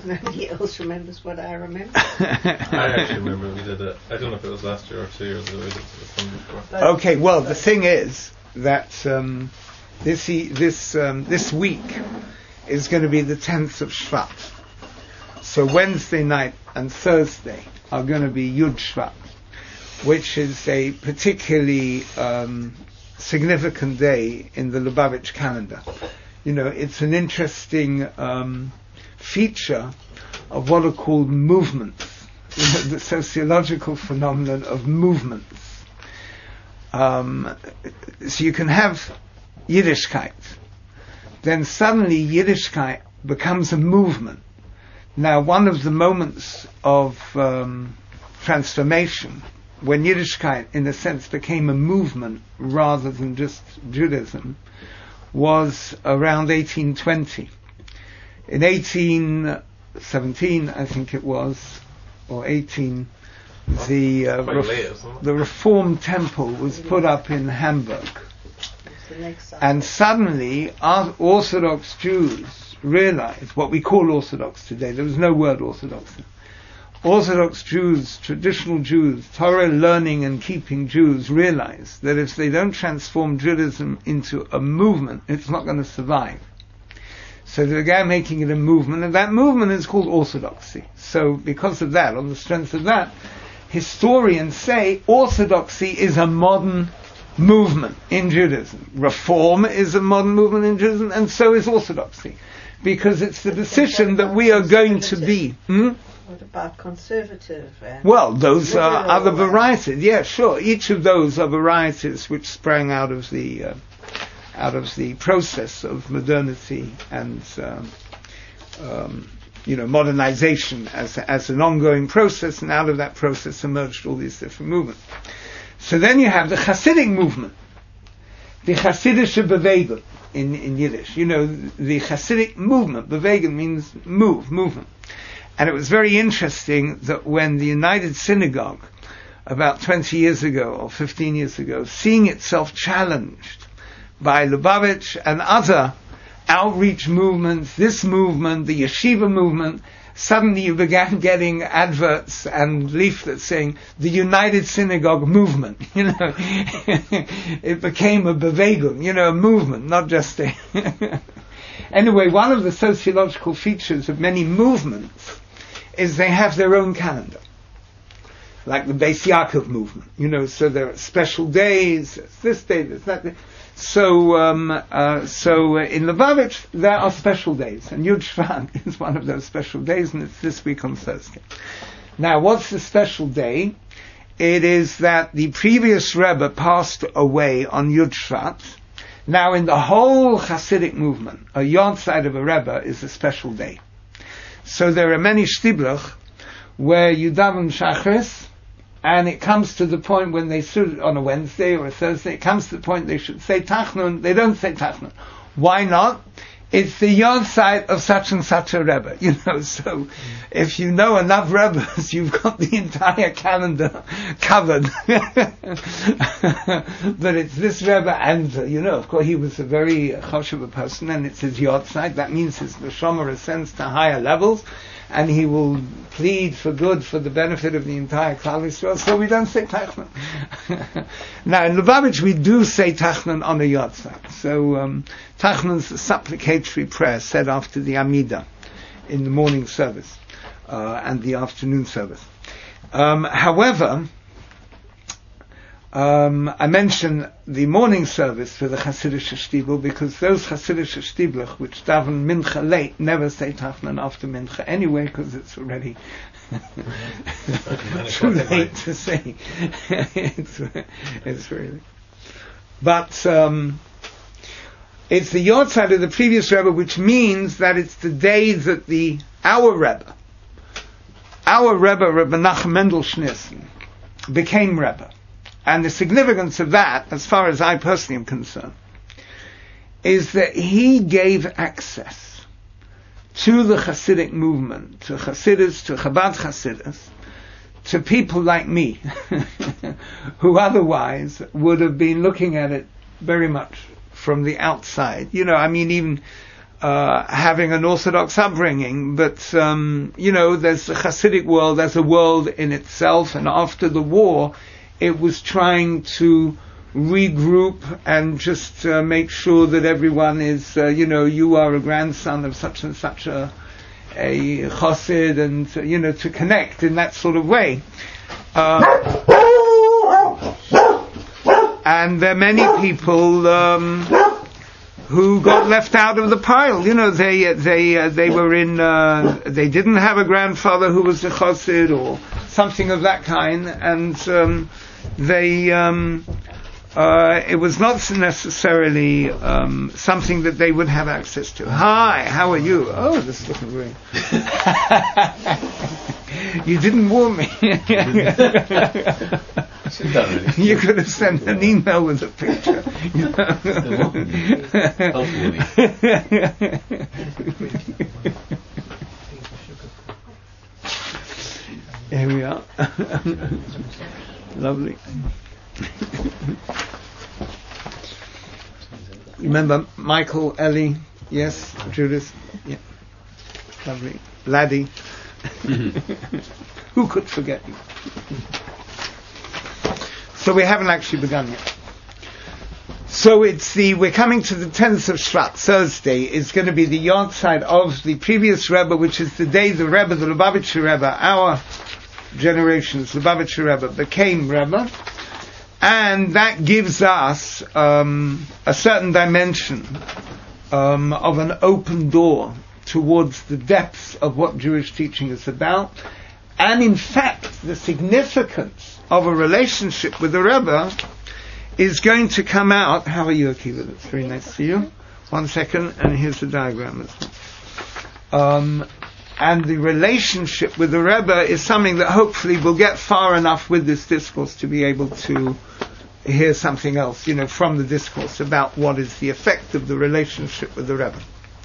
Nobody else remembers what I remember. I actually remember we did it. I don't know if it was last year or 2 years ago. We did it before. Okay, well, the thing is that this week is going to be the 10th of Shvat. So Wednesday night and Thursday are going to be Yud Shvat, which is a particularly significant day in the Lubavitch calendar. It's an interesting feature of what are called movements, the sociological phenomenon of movements. So you can have Yiddishkeit, then suddenly Yiddishkeit becomes a movement. Now, one of the moments of transformation, when Yiddishkeit, in a sense, became a movement rather than just Judaism, was around 1820. In 1817, I think it was, or 18, the Reformed Temple was put up in Hamburg. And suddenly, Orthodox Jews realized, what we call Orthodox today, there was no word Orthodox. Orthodox Jews, traditional Jews, Torah learning and keeping Jews realized that if they don't transform Judaism into a movement, it's not going to survive. So they began making it a movement, and that movement is called Orthodoxy. So because of that, on the strength of that, historians say Orthodoxy is a modern movement in Judaism. Reform is a modern movement in Judaism, and so is Orthodoxy. Because it's the decision that we are going to be. What about conservative? Well, those are other varieties. Yeah, sure. Each of those are varieties which sprang out of the process of modernity and modernization as an ongoing process, and out of that process emerged all these different movements. So then you have the Hasidic movement, the Hasidische Bewegung in Yiddish. The Hasidic movement, Bewegung means movement. And it was very interesting that when the United Synagogue, about 20 years ago or 15 years ago, seeing itself challenged by Lubavitch and other outreach movements, this movement, the yeshiva movement, suddenly you began getting adverts and leaflets saying the United Synagogue movement. It became a bewegung, a movement, not just a... Anyway, one of the sociological features of many movements is they have their own calendar. Like the Beis Yaakov movement, so there are special days, there's this day, there's that day. So in Lubavitch, there are special days, and Yud Shvat is one of those special days, and it's this week on Thursday. Now, what's the special day? It is that the previous Rebbe passed away on Yud Shvat. Now, in the whole Hasidic movement, a yahrzeit of a Rebbe is a special day. So there are many shtiblach where you daven Shachris, and it comes to the point when they sit on a Wednesday or a Thursday, it comes to the point they should say Tachnun, they don't say Tachnun. Why not? It's the yahrzeit of such and such a Rebbe, so if you know enough Rebbes, you've got the entire calendar covered. But it's this Rebbe, and, of course he was a very choshev person, and it's his yahrzeit. That means his neshama ascends to higher levels, and he will plead for good for the benefit of the entire Klal Yisrael, so we don't say Tachnun. Now, in Lubavitch, we do say Tachnun on a yahrzeit. So, Tachnun's a supplicatory prayer said after the Amidah in the morning service and the afternoon service. However, I mention the morning service for the Hasidische Shtibel because those Hasidische Shtiblach which daven Mincha late never say Tachnun after Mincha anyway, because it's already too late to say. it's really. But it's the yahrzeit of the previous Rebbe, which means that it's the day that our Rebbe, Rebbe Nachum Mendel Schneerson, became Rebbe. And the significance of that, as far as I personally am concerned, is that he gave access to the Hasidic movement, to Hasidus, to Chabad Hasidus, to people like me, who otherwise would have been looking at it very much from the outside. Even having an Orthodox upbringing, but there's the Hasidic world as a world in itself, and after the war, it was trying to regroup and just make sure that everyone is, you are a grandson of such and such a Chassid, and to connect in that sort of way. And there are many people who got left out of the pile. They were in, they didn't have a grandfather who was a Chassid or something of that kind, and it was not necessarily something that they would have access to. Hi, how are you? Oh, this is looking great. You didn't warn me. You could have sent an email with a picture. Here we are. Lovely. Remember Michael, Ellie, yes, Judith, yeah, lovely, Laddie. Who could forget you? So we haven't actually begun yet. So we're coming to the 10th of Shvat. Thursday is going to be the yahrzeit of the previous Rebbe, which is the day the Rebbe, the Lubavitcher Rebbe, our generation's Lubavitcher Rebbe, became Rebbe. And that gives us a certain dimension of an open door towards the depths of what Jewish teaching is about. And in fact, the significance of a relationship with the Rebbe is going to come out. How are you, Akiva? That's very nice to see you. 1 second, and here's the diagram as well. And the relationship with the Rebbe is something that hopefully will get far enough with this discourse to be able to hear something else, from the discourse about what is the effect of the relationship with the Rebbe.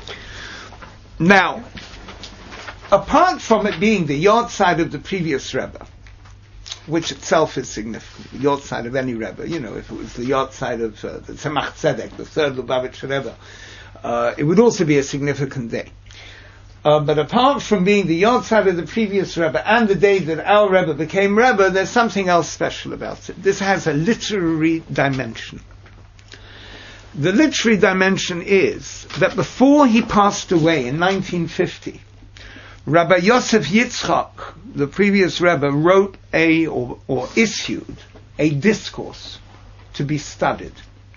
Now, apart from it being the yahrzeit of the previous Rebbe, which itself is significant, the yahrzeit of any Rebbe, if it was the yahrzeit of the Tzemach Tzedek, the third Lubavitcher Rebbe, it would also be a significant day. But apart from being the yahrzeit of the previous Rebbe and the day that our Rebbe became Rebbe, there's something else special about it. This has a literary dimension. The literary dimension is that before he passed away in 1950, Rabbi Yosef Yitzchak, the previous Rebbe, wrote or issued a discourse to be studied.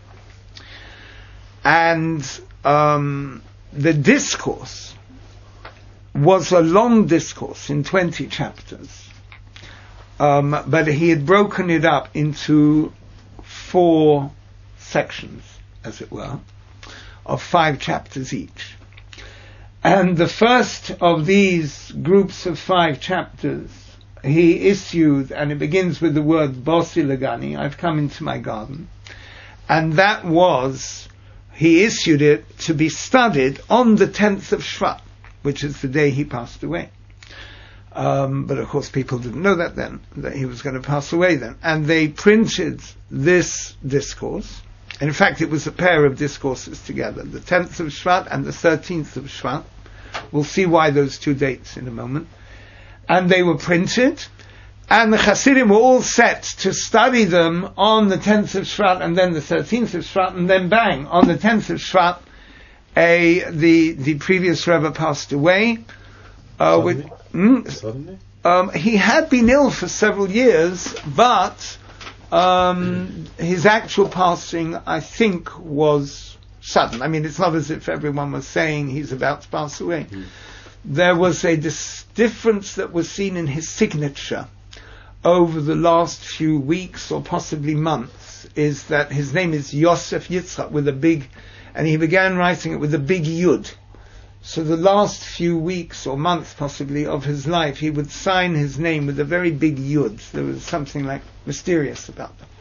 And the discourse was a long discourse in 20 chapters, but he had broken it up into 4 sections, as it were, of 5 chapters each. And the first of these groups of 5 chapters he issued, and it begins with the word Bosi Legani, I've come into my garden, and that was, he issued it to be studied on the 10th of Shvat, which is the day he passed away. But of course people didn't know that then, that he was going to pass away then. And they printed this discourse. And in fact, it was a pair of discourses together, the 10th of Shvat and the 13th of Shvat. We'll see why those 2 dates in a moment. And they were printed, and the Hasidim were all set to study them on the 10th of Shvat and then the 13th of Shvat, and then bang, on the 10th of Shvat, the previous Rebbe passed away. Suddenly? He had been ill for several years, but his actual passing, I think, was sudden. I mean, it's not as if everyone was saying he's about to pass away. There was a difference that was seen in his signature over the last few weeks or possibly months, is that his name is Yosef Yitzchak with a big, and he began writing it with a big Yud. So the last few weeks or months possibly of his life, he would sign his name with a very big Yud. There was something like mysterious about them.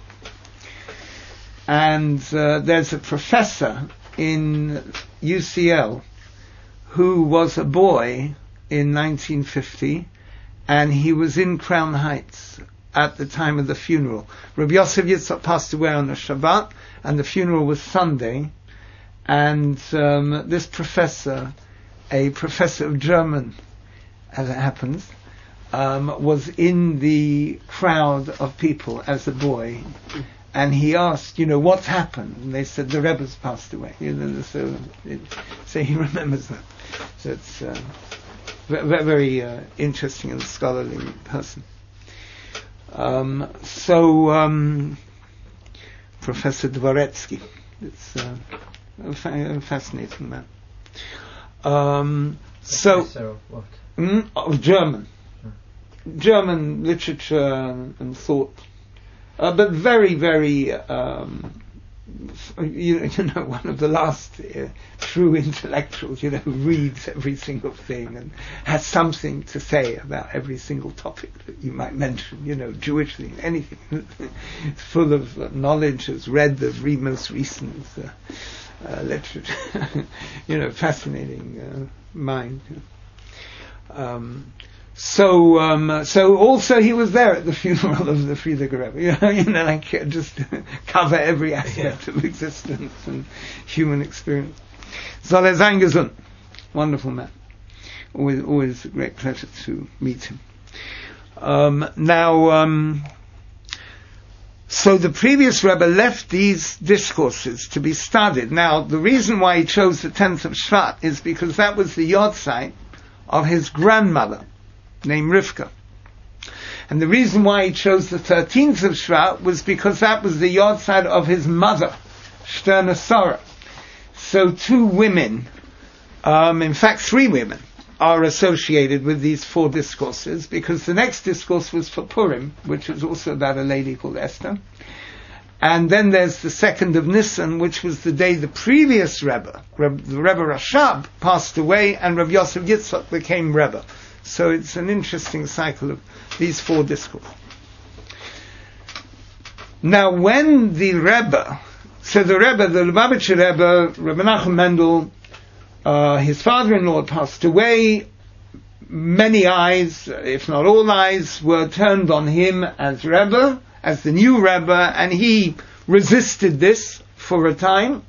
And there's a professor in UCL who was a boy in 1950, and he was in Crown Heights at the time of the funeral. Rabbi Yosef Yitzchak passed away on a Shabbat, and the funeral was Sunday. and this professor, a professor of German, as it happens, was in the crowd of people as a boy, and he asked, what's happened? And they said, the Rebbe's passed away. So he remembers that. So it's very interesting and scholarly person. Professor Dvoretsky, it's a fascinating man. Professor of what? Of German literature and thought, but very, very, one of the last true intellectuals, who reads every single thing and has something to say about every single topic that you might mention, Jewish thing, anything. It's full of knowledge, has read the most recent literature, fascinating mind. So also he was there at the funeral of the Friedrich Rebbe, just cover every aspect of existence and human experience. Soll sein gesund. Wonderful man. Always a great pleasure to meet him. So the previous Rebbe left these discourses to be studied. Now, the reason why he chose the 10th of Shvat is because that was the yahrzeit of his grandmother, named Rivka. And the reason why he chose the 13th of Shvat was because that was the yahrzeit of his mother, Shterna Sarah. So two women, in fact 3 women, are associated with these 4 discourses, because the next discourse was for Purim, which was also about a lady called Esther. And then there's the 2nd of Nisan, which was the day the previous Rebbe, the Rebbe Rashab, passed away, and Rav Yosef Yitzchak became Rebbe. So it's an interesting cycle of these 4 discourses. Now, when the Rebbe, the Lubavitcher Rebbe, Rebbe Nachum Mendel, his father-in-law passed away, many eyes, if not all eyes, were turned on him as Rebbe, as the new Rebbe, and he resisted this for a time,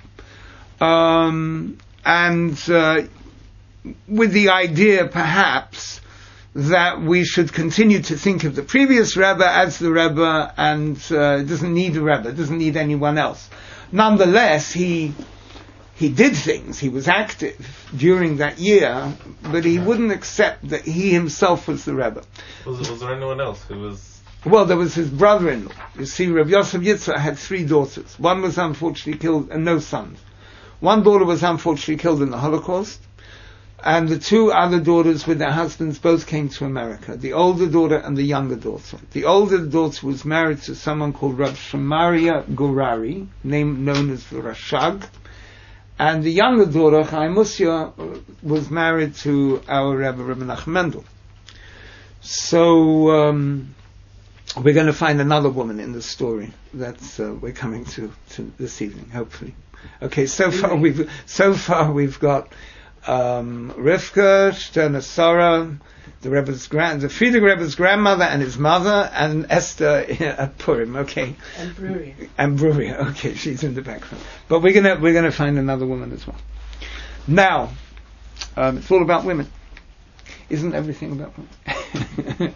with the idea, perhaps, that we should continue to think of the previous Rebbe as the Rebbe, and it doesn't need a Rebbe, it doesn't need anyone else. Nonetheless, he did things, he was active during that year, but he wouldn't accept that he himself was the Rebbe. Was there anyone else who was... Well, there was his brother-in-law. You see, Rav Yosef Yitzchak had 3 daughters. One was unfortunately killed, and no sons. One daughter was unfortunately killed in the Holocaust, and the 2 other daughters with their husbands both came to America, the older daughter and the younger daughter. The older daughter was married to someone called Rav Shemaria Gorari, known as the Rashag, and the younger daughter, Chaim Musya, was married to our Rebbe Nachum Mendel. So we're going to find another woman in the story that we're coming to this evening, hopefully. Okay, so far we've got Rivka, Shterna Sarah, the Friedrich Rebbe's grandmother and his mother, and Esther at Purim. Okay, and Bruria. Okay, she's in the background. But we're gonna find another woman as well. Now, it's all about women. Isn't everything about women?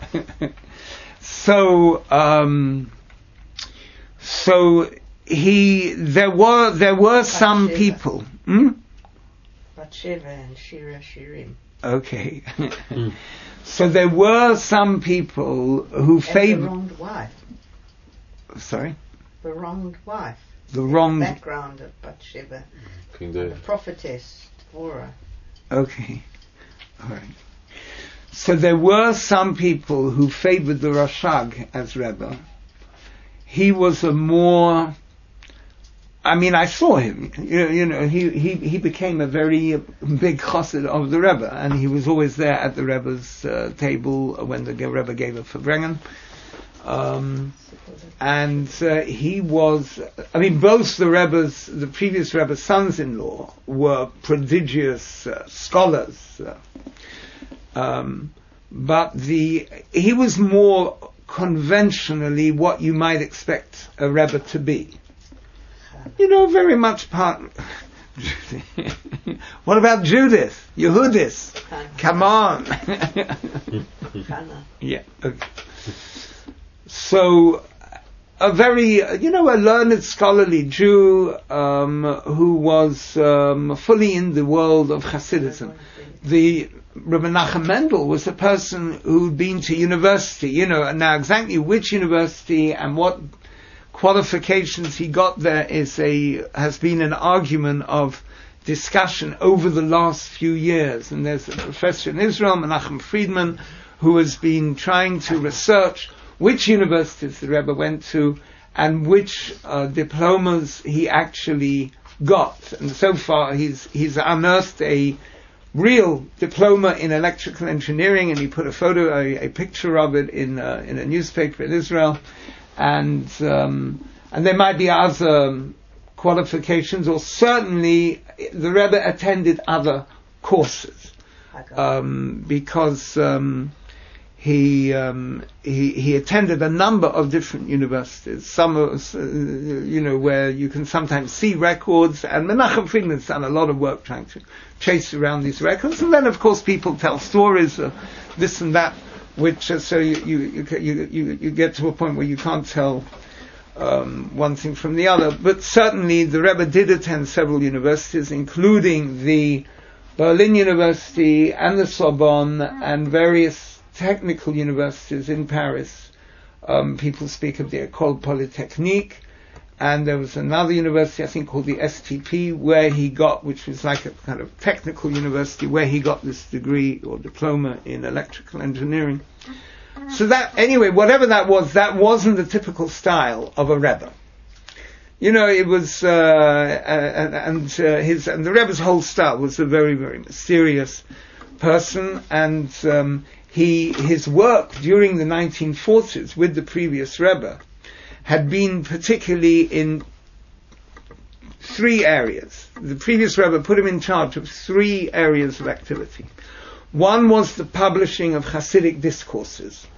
There were some people. Batsheva and Shira Shirim. Okay. So there were some people who favored the wronged wife. Sorry? The wronged wife. The wronged background of Batsheva. King David. The prophetess, Devorah. Okay. All right. So there were some people who favored the Rashag as Rebbe. He was I saw him. He became a very big chassid of the Rebbe, and he was always there at the Rebbe's table when the Rebbe gave a Farbrengen. And he was, both the previous Rebbe's sons-in-law were prodigious scholars, but he was more conventionally what you might expect a Rebbe to be. Very much What about Judith? Yehudis? Come on. Hannah. Yeah. Okay. So, a very, a learned scholarly Jew who was fully in the world of Hasidism. The Rabbi Nachum Mendel was a person who'd been to university, and now exactly which university and what qualifications he got there has been an argument of discussion over the last few years. And there's a professor in Israel, Menachem Friedman, who has been trying to research which universities the Rebbe went to and which diplomas he actually got. And so far he's unearthed a real diploma in electrical engineering, and he put a picture of it in a newspaper in Israel. And there might be other qualifications, or certainly the Rebbe attended other courses, because he attended a number of different universities. Some, where you can sometimes see records, and Menachem Friedman's done a lot of work trying to chase around these records. And then, of course, people tell stories of this and that, which so you get to a point where you can't tell one thing from the other. But certainly the Rebbe did attend several universities, including the Berlin University and the Sorbonne and various technical universities in Paris. People speak of the École Polytechnique, and there was another university, I think, called the STP, where he got, which was like a kind of technical university, where he got this degree or diploma in electrical engineering. So that, anyway, whatever that wasn't the typical style of a Rebbe. It was, and the Rebbe's whole style was a very, very mysterious person, and his work during the 1940s with the previous Rebbe had been particularly in three areas. The previous Rebbe put him in charge of three areas of activity. One was the publishing of Hasidic discourses.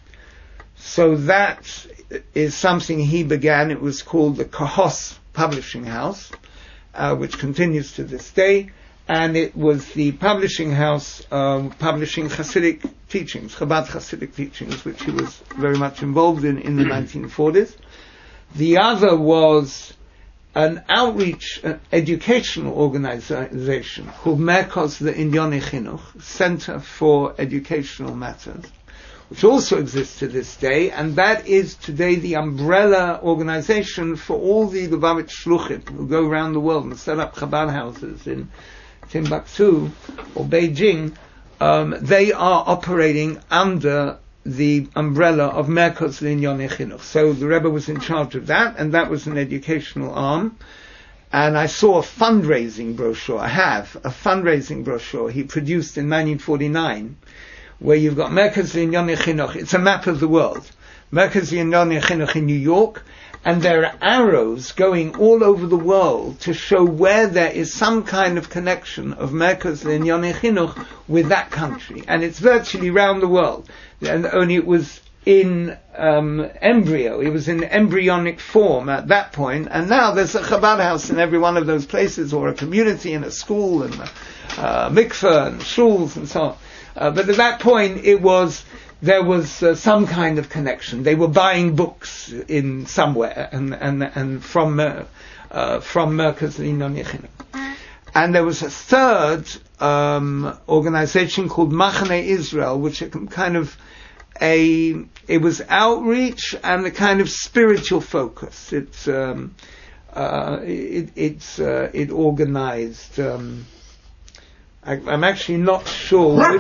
So that is something he began. It was called the Kahos Publishing House, which continues to this day. And it was the publishing house publishing Hasidic teachings, Chabad Hasidic teachings, which he was very much involved in the 1940s. The other was an outreach educational organization called Merkaz Le'Inyonei Chinuch, Center for Educational Matters, which also exists to this day, and that is today the umbrella organization for all the Lubavitch Shluchim who go around the world and set up Chabad houses in Timbuktu or Beijing. They are operating under the umbrella of Merkaz Le'Inyonei Chinuch. So the Rebbe was in charge of that, and that was an educational arm. And I saw a fundraising brochure. I have a fundraising brochure he produced in 1949, where you've got Merkaz Le'Inyonei Chinuch. It's a map of the world. Merkaz Le'Inyonei Chinuch in New York, and there are arrows going all over the world to show where there is some kind of connection of Merkaz Le'Inyonei Chinuch with that country. And it's virtually around the world. And only it was in embryo. It was in embryonic form at that point. And now there's a Chabad house in every one of those places, or a community and a school and a mikveh and shuls and so on. But at that point there was some kind of connection. They were buying books in somewhere, and from Merkaz Le'Inyonei Chinuch. And there was a third organization called Machane Israel, which kind of it was outreach and a kind of spiritual focus. It organized. I'm actually not sure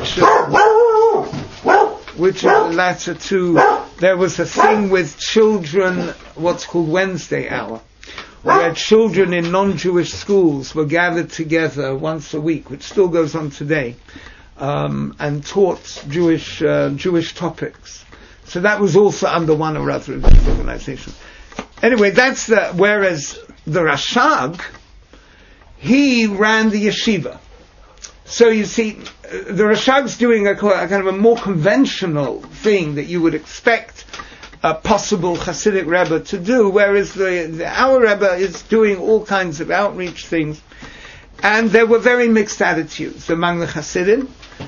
which of the latter two. There was a thing with children, what's called Wednesday Hour, where children in non-Jewish schools were gathered together once a week, which still goes on today, and taught Jewish topics. So that was also under one or other of these organizations. Anyway, that's whereas the Rashag, he ran the yeshiva. So you see, the Rashag's doing a kind of a more conventional thing that you would expect a possible Hasidic Rebbe to do, whereas our Rebbe is doing all kinds of outreach things. And there were very mixed attitudes among the Hasidim.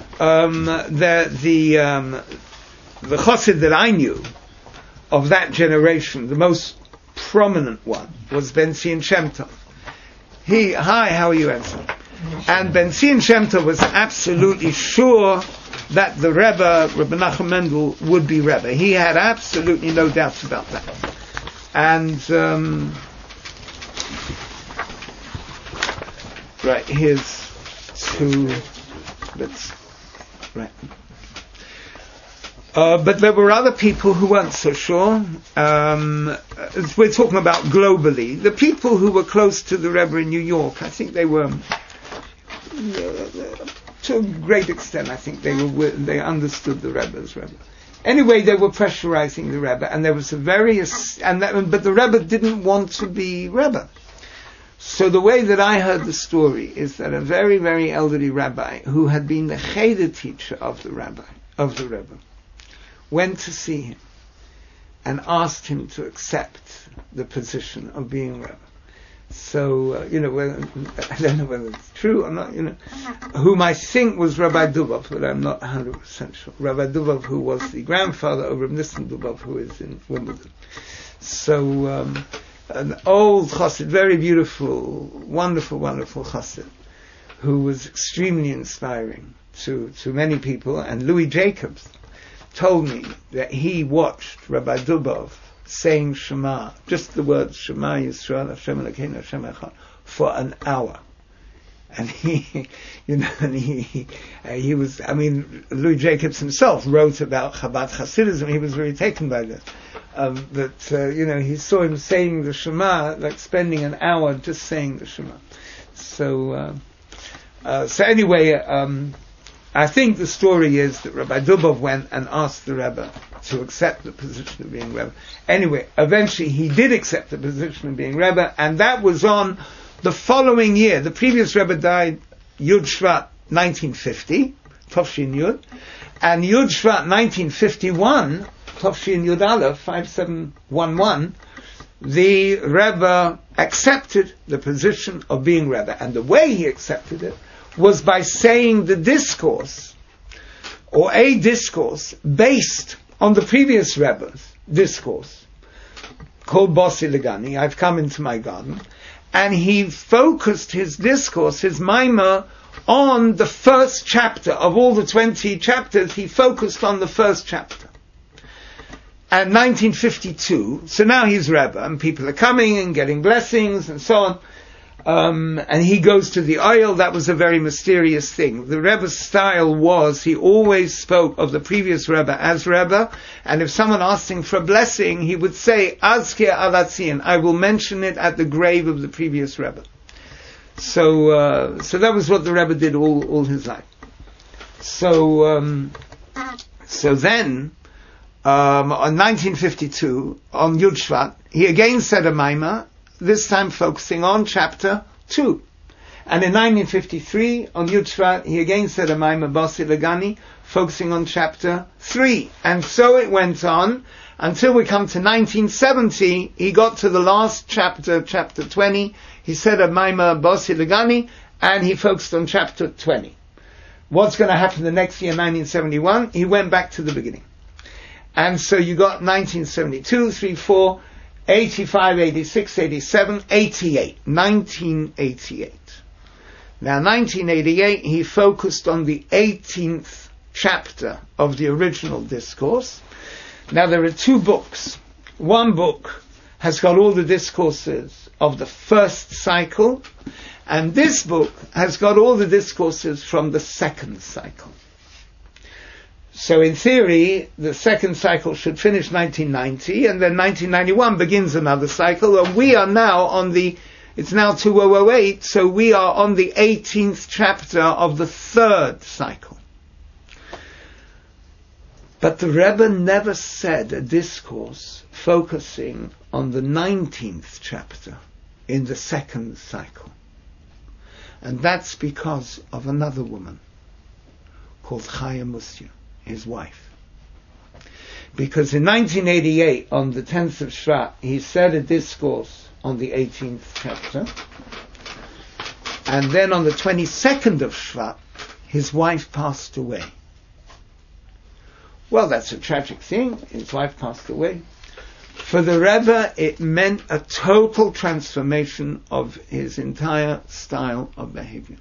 The Chassid that I knew of that generation, the most prominent one, was Ben Zion Shem Tov. Hi, how are you, Anson? And Ben Zion Shem Tov was absolutely sure that the Rebbe, Rabbi Nachum Mendel, would be Rebbe. He had absolutely no doubts about that. And right, here's two. Right. But there were other people who weren't so sure. We're talking about globally. The people who were close to the Rebbe in New York, I think they were, to a great extent, I think they understood the Rebbe as Rebbe. Anyway, they were pressurizing the Rebbe, and there was but the Rebbe didn't want to be Rebbe. So the way that I heard the story is that a very, very elderly rabbi who had been the Cheder teacher of the Rebbe, went to see him and asked him to accept the position of being Rebbe. So, I don't know whether it's true or not, whom I think was Rabbi Dubov, but I'm not 100% sure. Rabbi Dubov, who was the grandfather of Rabbi Nissen Dubov, who is in Wimbledon. So, an old chassid, very beautiful, wonderful, wonderful chassid, who was extremely inspiring to many people. And Louis Jacobs told me that he watched Rabbi Dubov saying Shema, just the words Shema Yisrael Hashem Elokeinu Hashem Echad, for an hour. And he was, Louis Jacobs himself wrote about Chabad Hasidism. He was very taken by this. He saw him saying the Shema, like spending an hour just saying the Shema. So anyway, I think the story is that Rabbi Dubov went and asked the Rebbe to accept the position of being Rebbe. Anyway, eventually he did accept the position of being Rebbe, and that was on the following year. The previous Rebbe died Yud Shvat 1950, Tovshin Yud, and Yud Shvat 1951, Tovshin Yud Aleph 5711, the Rebbe accepted the position of being Rebbe, and the way he accepted it was by saying the discourse, or a discourse, based on the previous Rebbe's discourse, called Bossi Legani, I've come into my garden, and he focused his discourse, his maimah, on the first chapter. Of all the 20 chapters, he focused on the first chapter. And 1952, so now he's Rebbe, and people are coming and getting blessings and so on. And he goes to the oil. That was a very mysterious thing. The Rebbe's style was, he always spoke of the previous Rebbe as Rebbe, and if someone asked him for a blessing, he would say, Azkir Alatzian, I will mention it at the grave of the previous Rebbe. So that was what the Rebbe did all his life. So then, on 1952, on Yud Shvat, he again said a maimah, this time focusing on chapter 2. And in 1953, on Yud Shvat, he again said a maimah Bossi Legani, focusing on chapter 3. And so it went on until we come to 1970. He got to the last chapter, chapter 20. He said a maimah Bossi Legani, and he focused on chapter 20. What's going to happen the next year, 1971? He went back to the beginning. And so you got 1972, 3, 4, 85, 86, 87, 88. 1988. Now, 1988, he focused on the 18th chapter of the original discourse. Now, there are 2 books. One book has got all the discourses of the first cycle, and this book has got all the discourses from the second cycle. So in theory, the second cycle should finish 1990, and then 1991 begins another cycle, and we are now it's now 2008, so we are on the 18th chapter of the third cycle. But the Rebbe never said a discourse focusing on the 19th chapter in the second cycle. And that's because of another woman called Chaya Musya, his wife. Because in 1988, on the 10th of Shvat, he said a discourse on the 18th chapter. And then on the 22nd of Shvat, his wife passed away. Well, that's a tragic thing. His wife passed away. For the Rebbe, it meant a total transformation of his entire style of behavior.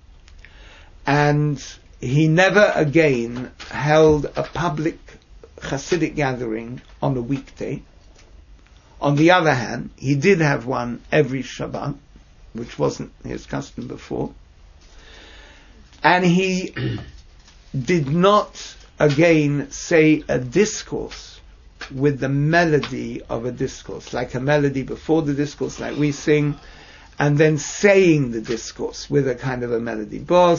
And he never again held a public Hasidic gathering on a weekday. On the other hand, he did have one every Shabbat, which wasn't his custom before. And he did not again say a discourse with the melody of a discourse, like a melody before the discourse, like we sing, and then saying the discourse with a kind of a melody.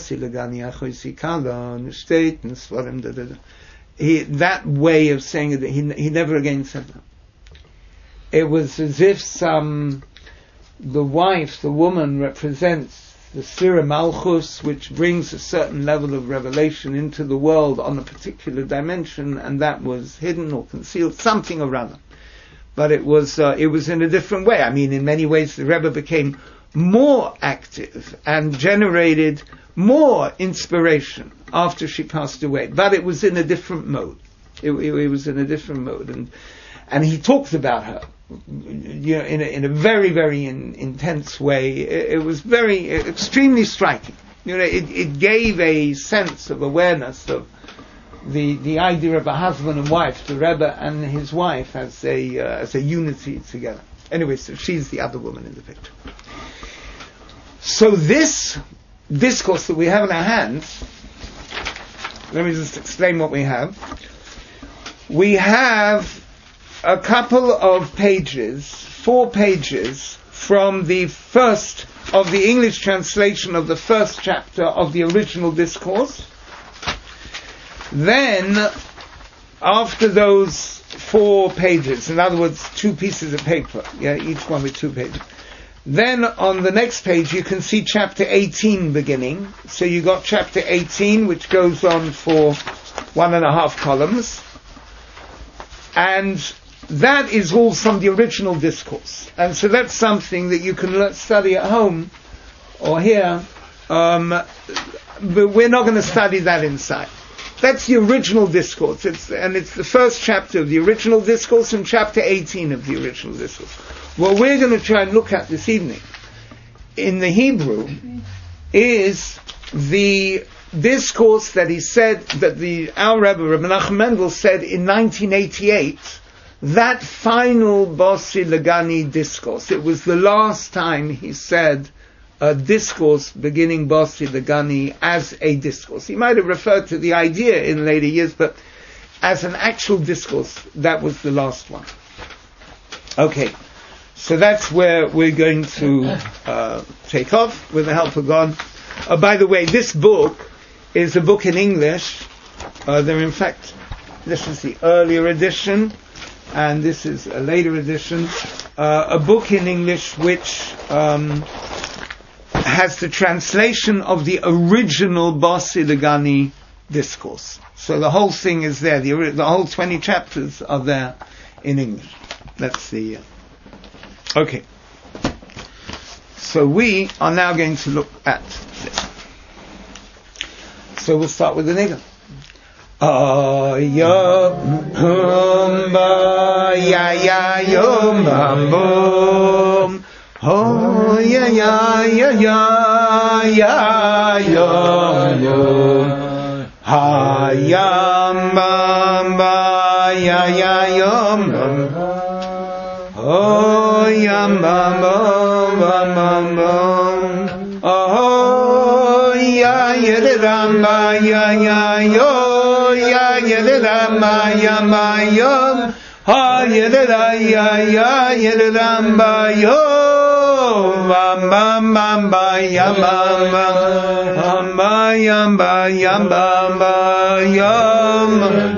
That way of saying it, he never again said that. It was as if the wife, the woman, represents the Sira Malchus, which brings a certain level of revelation into the world on a particular dimension, and that was hidden or concealed, something or other. But it was in a different way. I mean, in many ways, the Rebbe became more active and generated more inspiration after she passed away. But it was in a different mode. It was in a different mode, and he talked about her, in a very, very intense way. It was very extremely striking. It gave a sense of awareness of the idea of a husband and wife, the Rebbe and his wife as a unity together. Anyway, so she's the other woman in the picture. So this discourse that we have in our hands, let me just explain what we have. We have a couple of pages, 4 pages, from the first of the English translation of the first chapter of the original discourse. Then, after those 4 pages, in other words, 2 pieces of paper, each one with 2 pages. Then on the next page you can see chapter 18 beginning. So you got chapter 18, which goes on for 1.5 columns. And that is all from the original discourse. And so that's something that you can study at home or here. But we're not going to study that inside. That's the original discourse. It's the first chapter of the original discourse and chapter 18 of the original discourse. What we're going to try and look at this evening in the Hebrew is the discourse that he said, that our Rebbe, Rabbi Nachum Mendel, said in 1988, that final Bossi Legani discourse. It was the last time he said a discourse beginning Bossi Legani as a discourse. He might have referred to the idea in later years, but as an actual discourse, that was the last one. Okay. So that's where we're going to take off with the help of God. By the way, this book is a book in English. In fact, this is the earlier edition, and this is a later edition. A book in English which has the translation of the original Bossi Legani discourse. So the whole thing is there. The whole 20 chapters are there in English. That's the... Okay. So we are now going to look at this. So we'll start with the niggun. Ayom ba ya ya yom bum. Oh ya ya ya ya ya yom. Hayam bam ba ya ya yom bum. Oh yam bam bam bam bam. Oh ya ya ram ba ya ya yo ya ya ram ba ya ma yo. Ha ya ya ya ram ba yo. Bam bam bam ba ya bam bam ba yam ba yam bam ba yam.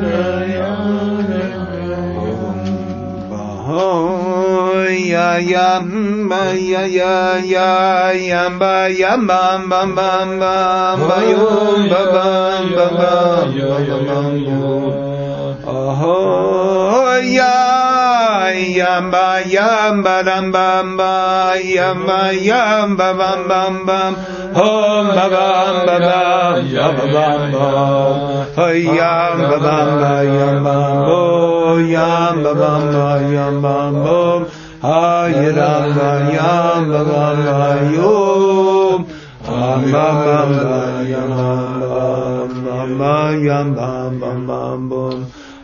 Ya yam ba ya ya ya yam ba yam bam bam bam bam ba yum ba bam bam bam bam. Oh ya yamba yamba ram bam ba yamba yamba bam bam bam hom ba bam ba bam yamba bam ba yamba bam ba yamba bo yamba bam ba yamba bo hayram ba yamba bam ba yom yamba bam ba yamba yamba bam bam bam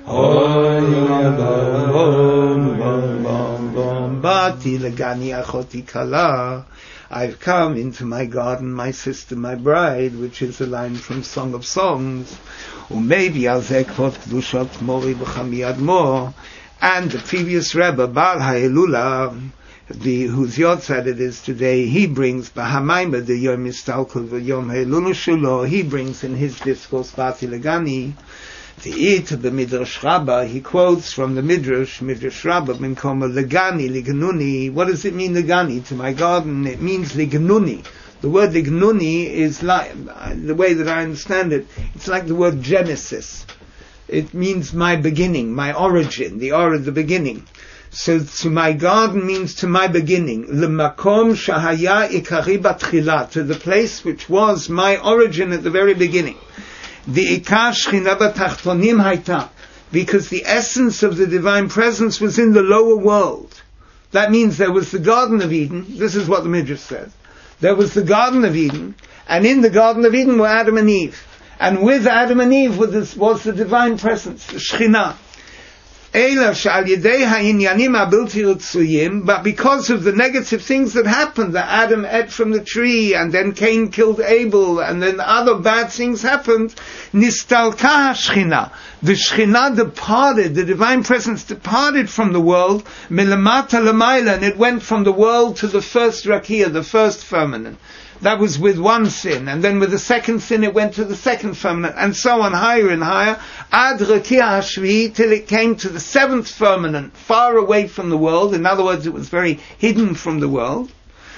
Bati legani achoti kala. I've come into my garden, my sister, my bride, which is a line from Song of Songs. Umaybi al zekvot kedushat mori b'chami admor. And the previous Rebbe, Baal Ha'elula, whose Yotzad it is today, he brings Bahamayma the Yom Istalkul v'Yom Ha'elulu Shulo. He brings in his discourse Bati legani. The Midrash Rabbah, he quotes from the Midrash Rabbah, Minkoma Legani, Lignuni. What does it mean, Legani? To my garden, it means Lignuni. The word Lignuni is like, the way that I understand it, it's like the word Genesis. It means my beginning, my origin, the beginning. So to my garden means to my beginning. L'makom shahaya ikari batchila, to the place which was my origin at the very beginning. The ikar shchina b'tachtonim hayta, because the essence of the divine presence was in the lower world. That means there was the Garden of Eden. This is what the Midrash says. There was the Garden of Eden, and in the Garden of Eden were Adam and Eve. And with Adam and Eve was the divine presence, the Shechina. But because of the negative things that happened, that Adam ate from the tree, and then Cain killed Abel, and then other bad things happened, Nistalka Shechina. The Shechina departed, the divine presence departed from the world, Milamata Lamaila, and it went from the world to the first Rakia, the first firmament. That was with one sin, and then with the second sin it went to the second firmament, and so on, higher and higher, ad rakia hashvi, till it came to the seventh firmament, far away from the world. In other words, it was very hidden from the world.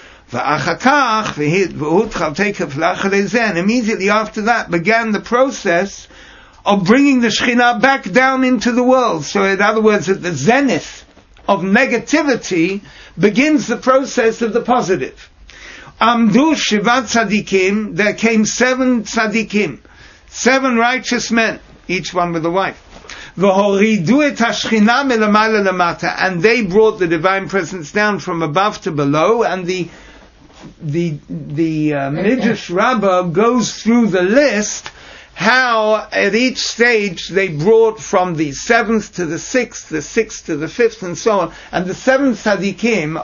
And immediately after that began the process of bringing the Shekhinah back down into the world. So in other words, at the zenith of negativity begins the process of the positive. Amdu Shivat Tzadikim, there came 7 Tzadikim, 7 righteous men, each one with a wife. V'horidu et hashchina melamayla lamata, and they brought the divine presence down from above to below, and the Midrash Rabbah goes through the list how at each stage they brought from the 7th to the 6th, the 6th to the 5th, and so on. And the 7 Tzadikim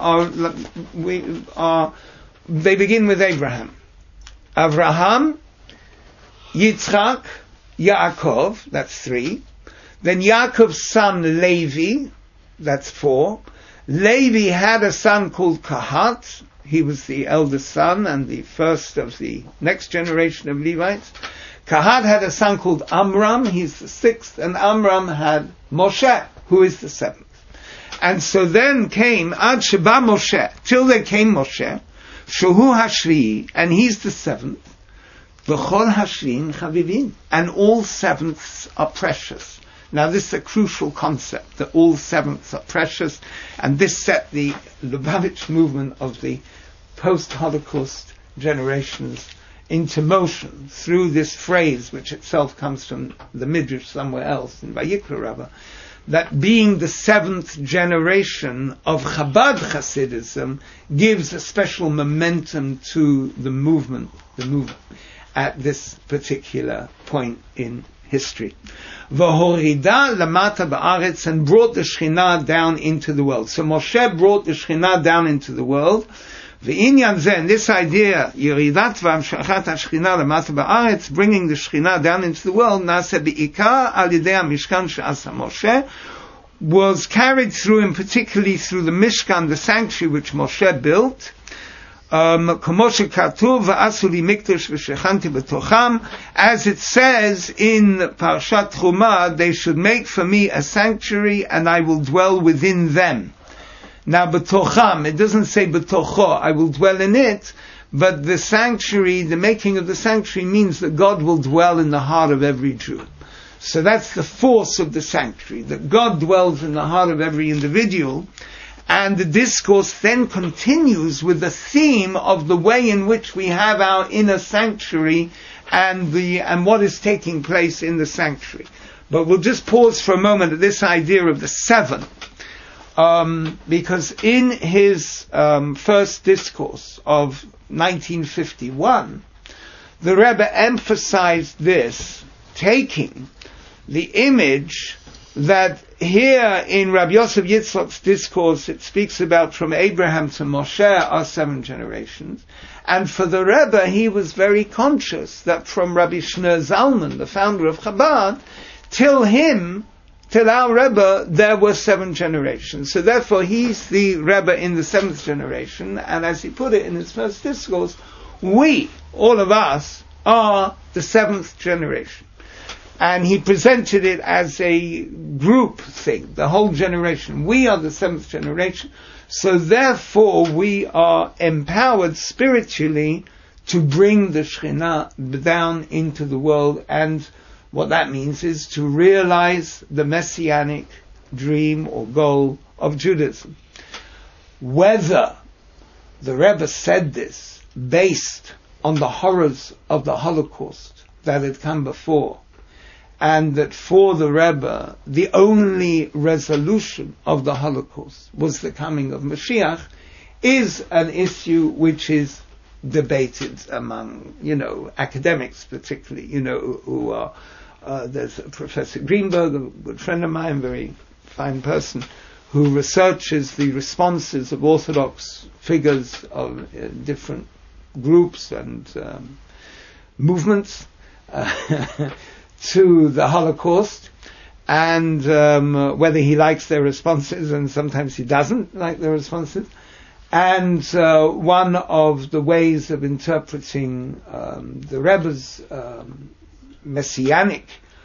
they begin with Abraham. Avraham, Yitzchak, Yaakov, that's 3. Then Yaakov's son Levi, that's 4. Levi had a son called Kahat. He was the eldest son and the first of the next generation of Levites. Kahat had a son called Amram, he's the 6th, and Amram had Moshe, who is the 7th. And so then came Ad Sheba Moshe, till there came Moshe, Shuhu Hashri, and he's the 7th. V'chol Hashrin Chavivin, and all 7ths are precious. Now this is a crucial concept, that all 7ths are precious, and this set the Lubavitch movement of the post-Holocaust generations into motion through this phrase, which itself comes from the Midrash somewhere else, in Vayikra Rabbah, that being the 7th generation of Chabad Hasidism gives a special momentum to the movement at this particular point in history. V'horida lamata ba'aretz, and brought the Shekhinah down into the world. So Moshe brought the Shekhinah down into the world. V'inyan zen, this idea, Yeridat v'amshachat ha-Shekhinah lamata ba'aretz, bringing the Shekhinah down into the world, nase bi'ikar al yidei ha-Mishkan she'asa Moshe, was carried through, and particularly through the Mishkan, the sanctuary which Moshe built. As it says in Parshat Chumah, they should make for me a sanctuary and I will dwell within them. Now betocham, it doesn't say betocho, I will dwell in it, but the sanctuary, the making of the sanctuary means that God will dwell in the heart of every Jew. So that's the force of the sanctuary, that God dwells in the heart of every individual. And the discourse then continues with the theme of the way in which we have our inner sanctuary and what is taking place in the sanctuary. But we'll just pause for a moment at this idea of the seven, because in his first discourse of 1951, the Rebbe emphasized this, taking the image that here in Rabbi Yosef Yitzchak's discourse it speaks about from Abraham to Moshe are 7 generations, and for the Rebbe he was very conscious that from Rabbi Shneur Zalman, the founder of Chabad, till our Rebbe, there were 7 generations. So therefore he's the Rebbe in the 7th generation, and as he put it in his first discourse, we, all of us, are the 7th generation. And he presented it as a group thing, the whole generation. We are the 7th generation, so therefore we are empowered spiritually to bring the Shekhinah down into the world, and what that means is to realize the messianic dream or goal of Judaism. Whether the Rebbe said this based on the horrors of the Holocaust that had come before, and that for the Rebbe, the only resolution of the Holocaust was the coming of Mashiach, is an issue which is debated among, academics particularly, who are, there's Professor Greenberg, a good friend of mine, very fine person, who researches the responses of Orthodox figures of different groups and movements, to the Holocaust, and whether he likes their responses, and sometimes he doesn't like their responses. And one of the ways of interpreting the Rebbe's messianic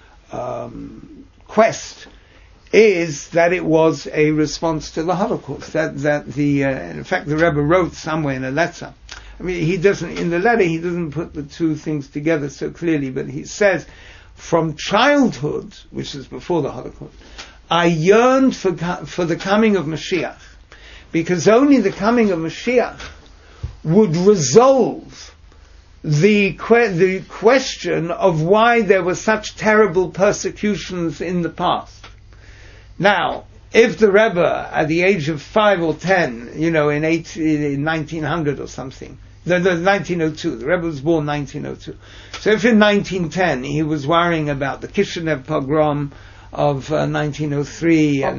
quest is that it was a response to the Holocaust. In fact, the Rebbe wrote somewhere in a letter. I mean, in the letter he doesn't put the two things together so clearly, but he says, from childhood, which is before the Holocaust, I yearned for the coming of Mashiach, because only the coming of Mashiach would resolve the question of why there were such terrible persecutions in the past. Now, if the Rebbe, at the age of 5 or 10, in 1900 or something, 1902. The Rebbe was born 1902. So if in 1910 he was worrying about the Kishinev pogrom of 1903 and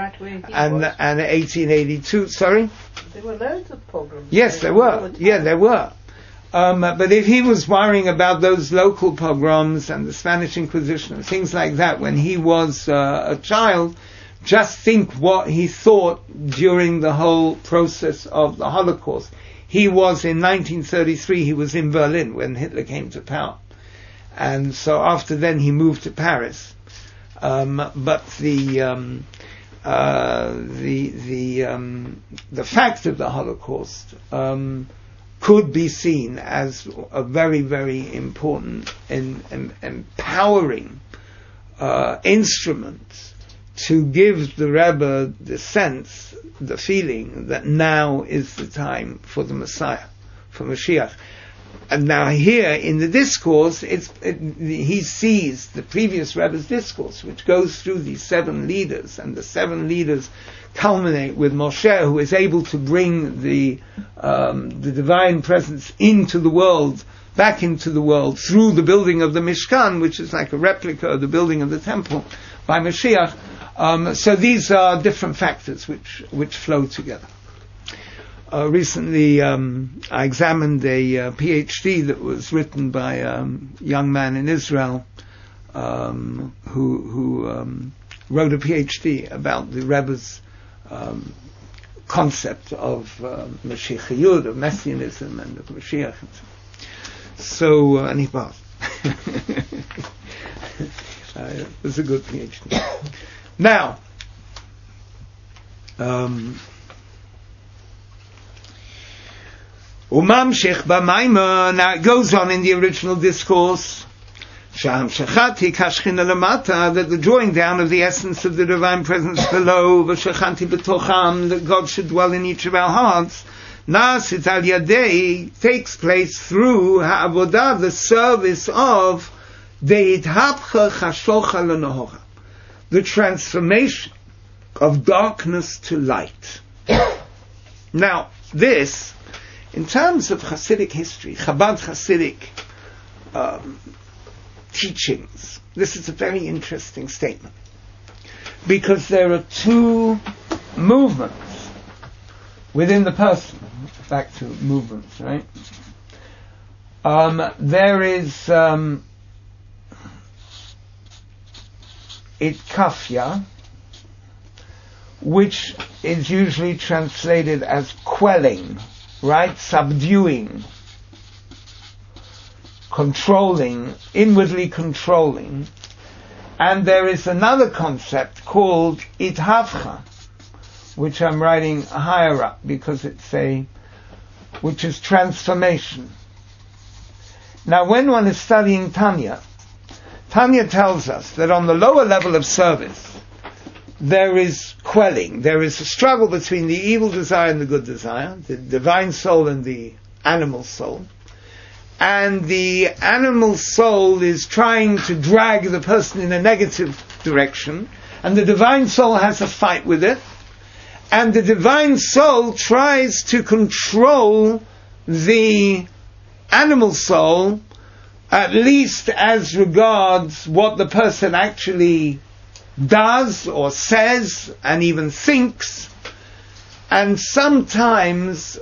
1882, sorry? There were loads of pogroms. Yes, there were. Yeah, there were. But if he was worrying about those local pogroms and the Spanish Inquisition and things like that when he was a child, just think what he thought during the whole process of the Holocaust. He was, in 1933, he was in Berlin when Hitler came to power. And so after then he moved to Paris. But the fact of the Holocaust could be seen as a very, very important and empowering instrument to give the Rebbe the sense, the feeling that now is the time for the Messiah, for Mashiach. And now here in the discourse, he sees the previous Rebbe's discourse, which goes through these 7 leaders, and the 7 leaders culminate with Moshe, who is able to bring the divine presence into the world, back into the world, through the building of the Mishkan, which is like a replica of the building of the temple by Mashiach. So these are different factors which flow together. Recently, I examined a PhD that was written by a young man in Israel who wrote a PhD about the Rebbe's concept of Mashiachiyut, of Messianism, and of Mashiach. So, and he passed. It was a good PhD. Now, Umamshich b'Maimon, now it goes on in the original discourse Shechati kashchina lamata, that the drawing down of the essence of the divine presence below, v'shechanti b'tocham, that God should dwell in each of our hearts, nasit al yadei, takes place through ha'avodah, the service of de'ithapcha chashocha l'nohora, the transformation of darkness to light. Now, this, in terms of Hasidic history, Chabad Hasidic teachings, this is a very interesting statement, because there are two movements within the person. Back to movements, right? There is itkafya, which is usually translated as quelling, right? Subduing, controlling, inwardly controlling. And there is another concept called ithavcha, which I'm writing higher up because which is transformation. Now, when one is studying Tanya, Tanya tells us that on the lower level of service, there is quelling, there is a struggle between the evil desire and the good desire, the divine soul and the animal soul. And the animal soul is trying to drag the person in a negative direction, and the divine soul has a fight with it, and the divine soul tries to control the animal soul, at least as regards what the person actually does or says and even thinks. And sometimes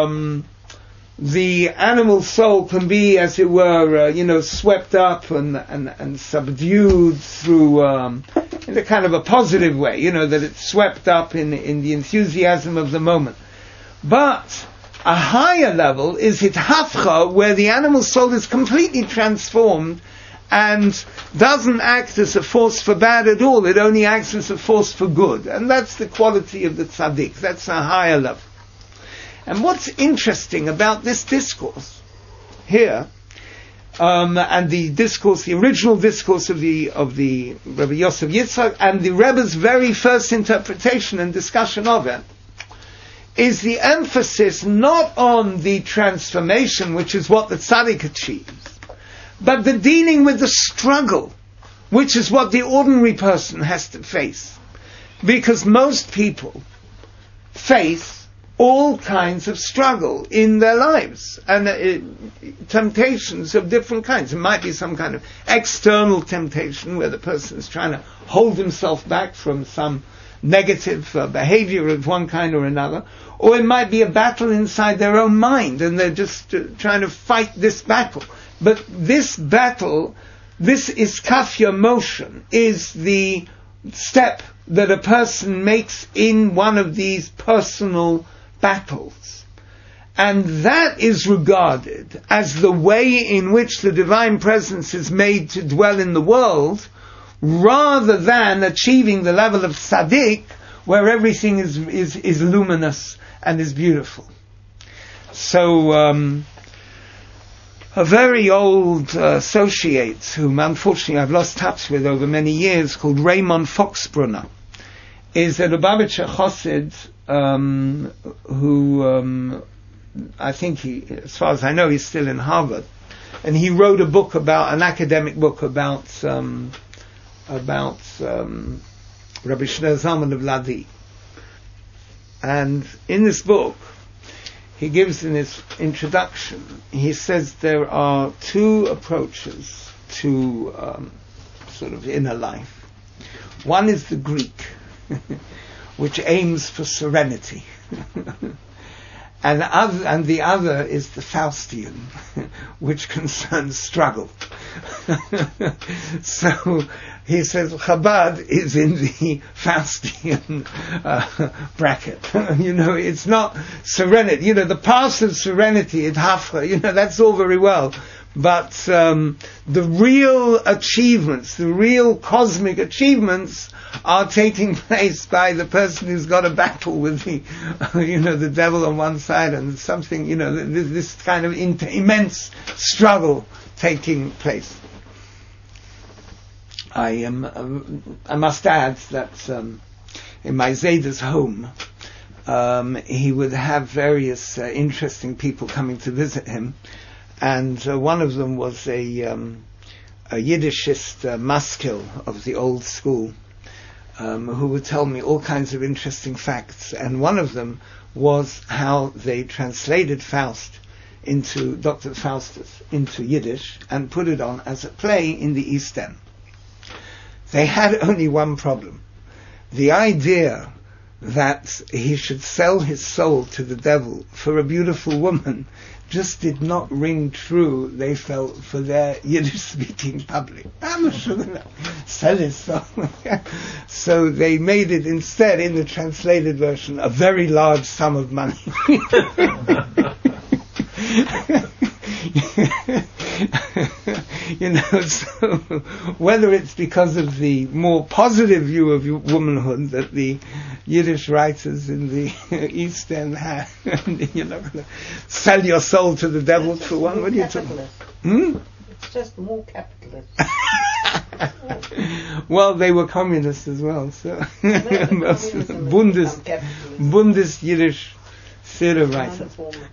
the animal soul can be, as it were, swept up and subdued through in a kind of a positive way, that it's swept up in the enthusiasm of the moment. But a higher level is hithafcha, where the animal soul is completely transformed and doesn't act as a force for bad at all. It only acts as a force for good. And that's the quality of the tzaddik. That's a higher level. And what's interesting about this discourse here, and the original discourse of the Rebbe Yosef Yitzchak, and the Rebbe's very first interpretation and discussion of it, is the emphasis not on the transformation, which is what the tzaddik achieves, but the dealing with the struggle, which is what the ordinary person has to face. Because most people face all kinds of struggle in their lives, and temptations of different kinds. It might be some kind of external temptation where the person is trying to hold himself back from some negative behavior of one kind or another, or it might be a battle inside their own mind, and they're just trying to fight this battle. But this battle, this iskafya motion, is the step that a person makes in one of these personal battles. And that is regarded as the way in which the divine presence is made to dwell in the world, rather than achieving the level of tzaddik, where everything is luminous and is beautiful. So, a very old associate, whom unfortunately I've lost touch with over many years, called Raymond Foxbrunner, is a Lubavitcher Chassid, who I think as far as I know, he's still in Harvard, and he wrote a book an academic book about Rabbi Shneur Zalman of Ladi. And in this book, he gives in his introduction, he says there are two approaches to sort of inner life. One is the Greek, which aims for serenity. And the other is the Faustian, which concerns struggle. So he says Chabad is in the Faustian bracket. It's not serenity. The path of serenity is Hafra. That's all very well. But the real achievements, the real cosmic achievements, are taking place by the person who's got a battle with the devil on one side and something, this kind of immense struggle taking place. I must add that in my Zayda's home, he would have various interesting people coming to visit him, and one of them was a Yiddishist maskil of the old school, who would tell me all kinds of interesting facts, and one of them was how they translated Faust into Dr. Faustus into Yiddish and put it on as a play in the East End. They had only one problem. The idea that he should sell his soul to the devil for a beautiful woman just did not ring true, they felt, for their Yiddish-speaking public. I'm sure that sell his soul. So they made it instead, in the translated version, a very large sum of money. So whether it's because of the more positive view of womanhood that the Yiddish writers in the East End had, you're not going to sell your soul to the devil for one. What are you talking about? It's just more capitalist. Well, they were communists as well, so Bundes Yiddish theatre writer.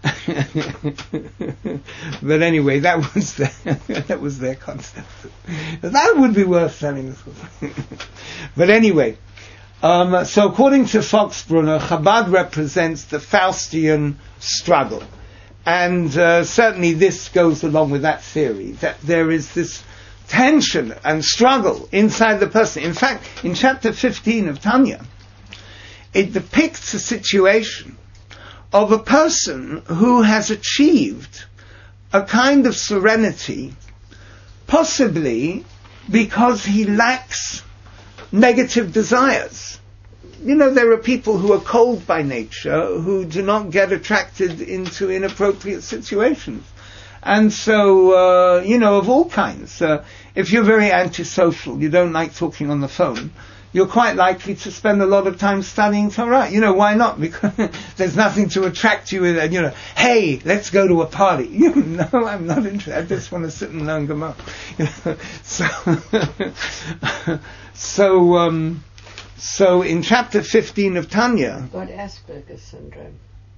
But anyway, that was their concept. That would be worth selling. But anyway, so according to Foxbrunner, Chabad represents the Faustian struggle, and certainly this goes along with that theory that there is this tension and struggle inside the person. In fact, in chapter 15 of Tanya, it depicts a situation of a person who has achieved a kind of serenity, possibly because he lacks negative desires. There are people who are cold by nature, who do not get attracted into inappropriate situations. And so, of all kinds. If you're very antisocial, you don't like talking on the phone, you're quite likely to spend a lot of time studying Torah. Why not? Because there's nothing to attract you in it. Hey, let's go to a party. No, I'm not interested. I just want to sit and learn Gemara. So in chapter 15 of Tanya, got Asperger's syndrome.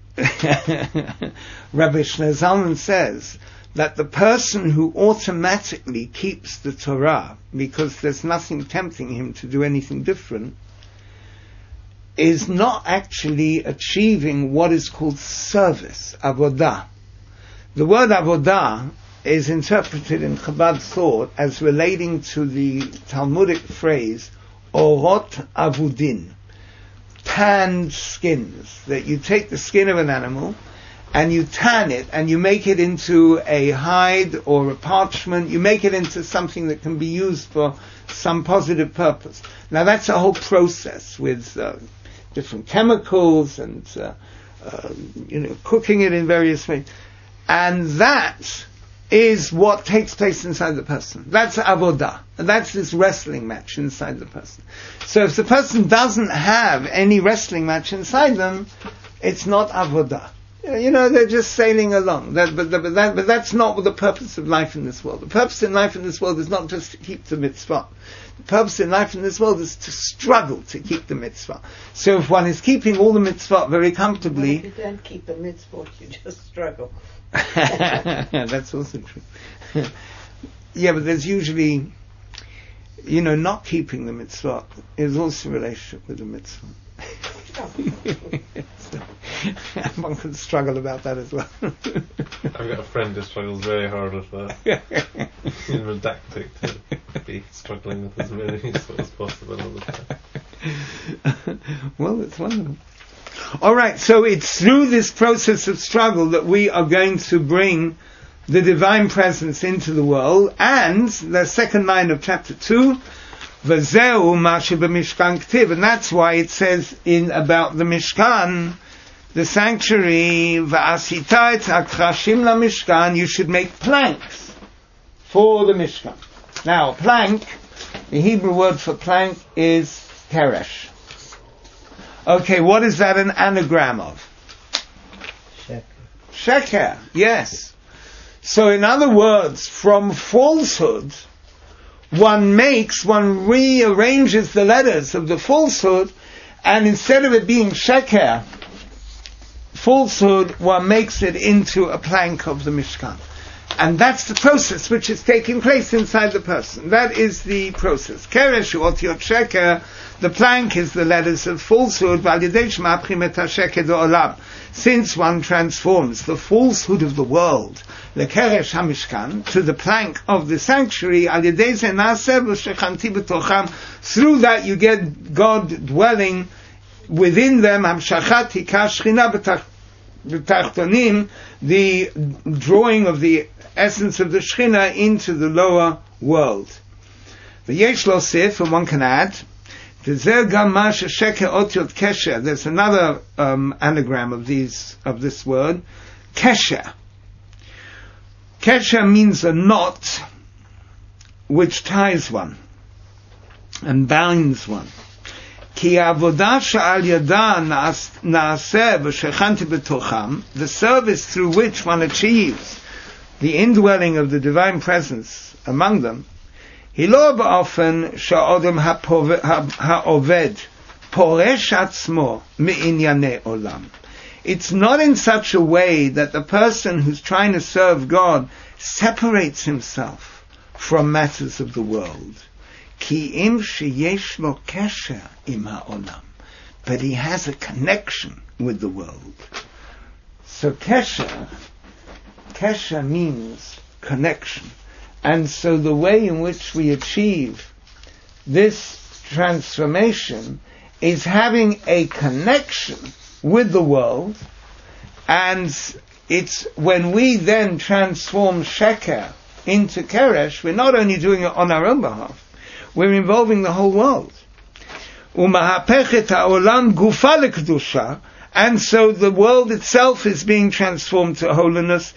Rabbi Shlomo Zalman says that the person who automatically keeps the Torah because there's nothing tempting him to do anything different is not actually achieving what is called service, avodah. The word avodah is interpreted in Chabad thought as relating to the Talmudic phrase orot avudin, tanned skins, that you take the skin of an animal and you tan it, and you make it into a hide or a parchment. You make it into something that can be used for some positive purpose. Now that's a whole process with different chemicals and cooking it in various ways. And that is what takes place inside the person. That's avodah. That's this wrestling match inside the person. So if the person doesn't have any wrestling match inside them, it's not avodah. They're just sailing along. But that's not the purpose of life in this world. The purpose in life in this world is not just to keep the mitzvah. The purpose in life in this world is to struggle to keep the mitzvah. So if one is keeping all the mitzvah very comfortably... Well, if you don't keep the mitzvah, you just struggle. That's also true. Yeah, but there's usually... not keeping the mitzvah is also a relationship with the mitzvah. So, one can struggle about that as well. I've got a friend who struggles very hard with that. In Redactic to be struggling with as many as possible all the time. Well, it's wonderful. Alright, so it's through this process of struggle that we are going to bring the divine presence into the world, and the second line of chapter 2, V'zeu ma shebemishkan ktiv, and that's why it says about the Mishkan, the sanctuary, V'asita et akrashim la Mishkan, you should make planks for the Mishkan. Now, plank, the Hebrew word for plank is keresh. Okay, what is that an anagram of? Sheker, yes. So in other words, from falsehood, one rearranges the letters of the falsehood, and instead of it being sheker, falsehood, one makes it into a plank of the Mishkan. And that's the process which is taking place inside the person. That is the process. Keresh otiot sheker, the plank is the letters of falsehood. Since one transforms the falsehood of the world, lekeresh hamishkan, to the plank of the sanctuary, through that you get God dwelling within them. The drawing of the essence of the Shekhinah into the lower world. The Yesh Lo Sif, and one can add, there's another anagram of this word, kesher. Kesher means a knot which ties one and binds one. The service through which one achieves the indwelling of the divine presence among them, it's not in such a way that the person who's trying to serve God separates himself from matters of the world. But he has a connection with the world. So kesher means connection. And so the way in which we achieve this transformation is having a connection with the world, and it's when we then transform sheker into keresh, we're not only doing it on our own behalf, we're involving the whole world. And so the world itself is being transformed to holiness.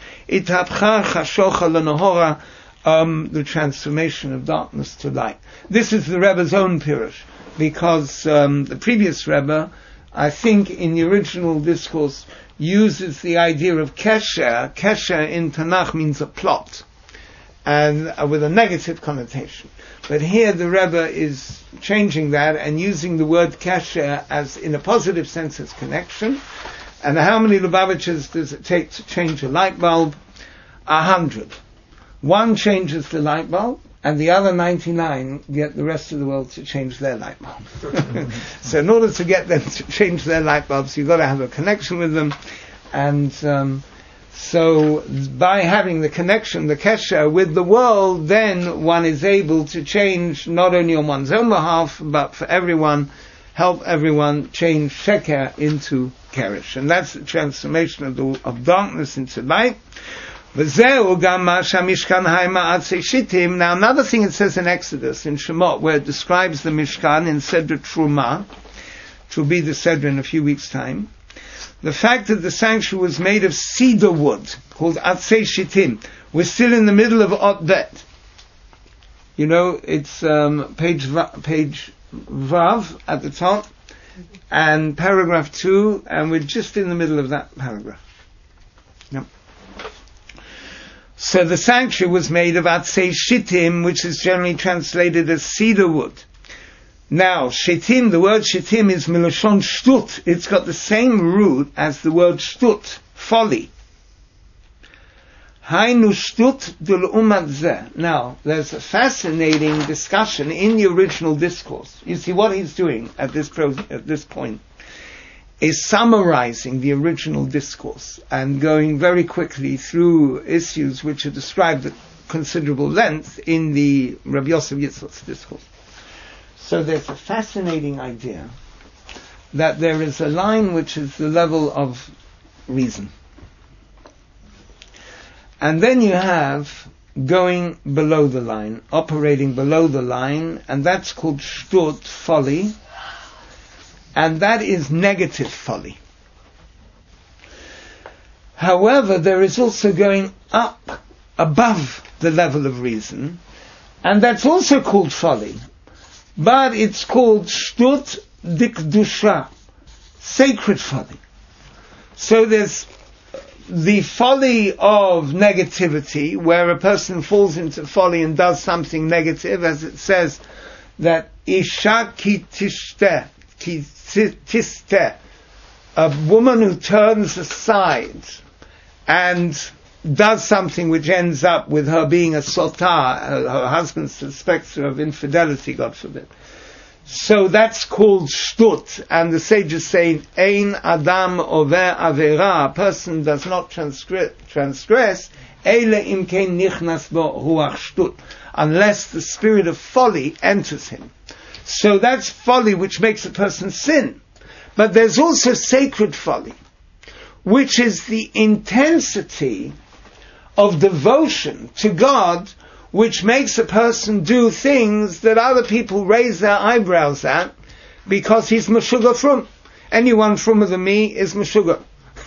The transformation of darkness to light. This is the Rebbe's own pirush, because the previous Rebbe, I think in the original discourse, uses the idea of kesher. Kesher in Tanakh means a plot, and with a negative connotation. But here the Rebbe is changing that and using the word kesher as, in a positive sense, as connection. And how many Lubavitchers does it take to change a light bulb? 100. One changes the light bulb, and the other 99 get the rest of the world to change their light bulb. So in order to get them to change their light bulbs, you've got to have a connection with them. And so by having the connection, the kesher with the world, then one is able to change not only on one's own behalf, but for everyone, help everyone change sheker into keresh. And that's the transformation of darkness into light. Now another thing it says in Exodus, in Shemot, where it describes the Mishkan in Sedra Truma, which will be the Sedra in a few weeks' time, the fact that the sanctuary was made of cedar wood, called Atzei Shittim. We're still in the middle of Ot Bet. You know, it's page Vav at the top, and paragraph 2, and we're just in the middle of that paragraph. Yep. So the sanctuary was made of Atzei Shittim, which is generally translated as cedar wood. Now, Shittim, the word Shittim is Milashon Shtut. It's got the same root as the word Shtut, folly. Hainu Shtut dul umat zeh. Now, there's a fascinating discussion in the original discourse. You see, what he's doing at this point is summarizing the original discourse and going very quickly through issues which are described at considerable length in the Rabbi Yosef Yitzchak's discourse. So there's a fascinating idea that there is a line which is the level of reason. And then you have going below the line, operating below the line, and that's called shtut, folly, and that is negative folly. However, there is also going up above the level of reason, and that's also called folly. But it's called shtut dikdusha, sacred folly. So there's the folly of negativity, where a person falls into folly and does something negative, as it says that Isha ki tishte, a woman who turns aside and does something which ends up with her being a sotah, her husband suspects her of infidelity, God forbid. So that's called shtut, and the sages say, Ein adam over avera, a person does not transgress, Eile imkein nichnas bo ruach shtut, unless the spirit of folly enters him. So that's folly which makes a person sin. But there's also sacred folly, which is the intensity of devotion to God, which makes a person do things that other people raise their eyebrows at because he's Meshuggah frum. Anyone frummer than me is Meshuggah.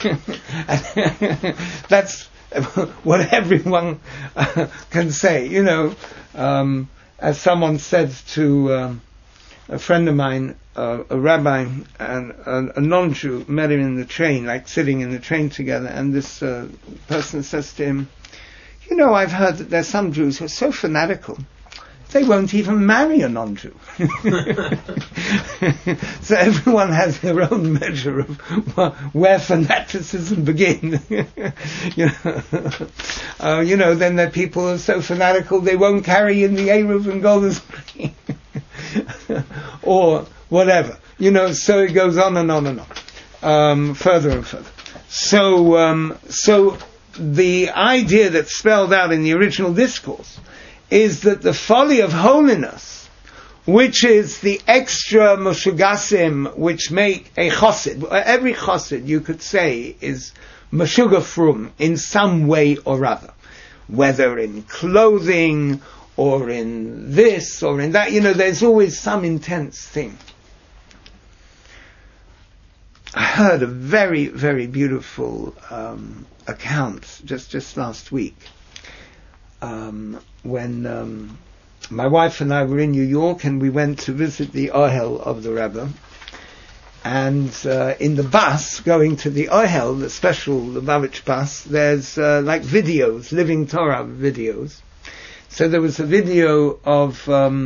That's what everyone can say. You know, as someone said to a friend of mine, a rabbi and a non-Jew met him in the train, like sitting in the train together, and this person says to him, you know, I've heard that there's some Jews who are so fanatical, they won't even marry a non-Jew. So everyone has their own measure of where fanaticism begins. You know, then there are people who are so fanatical they won't carry in the Eruv and Golden Green. Or whatever. You know, so it goes on and on and on. Further and further. So the idea that's spelled out in the original discourse is that the folly of holiness, which is the extra meshugasim which make a chosid, every chosid you could say is meshuggah frum in some way or other, whether in clothing or in this or in that, you know, there's always some intense thing. I heard a very, very beautiful account just last week when my wife and I were in New York and we went to visit the Ohel of the Rebbe, and in the bus going to the Ohel, the special Lubavitch bus, there's like videos, Living Torah videos. So there was a video of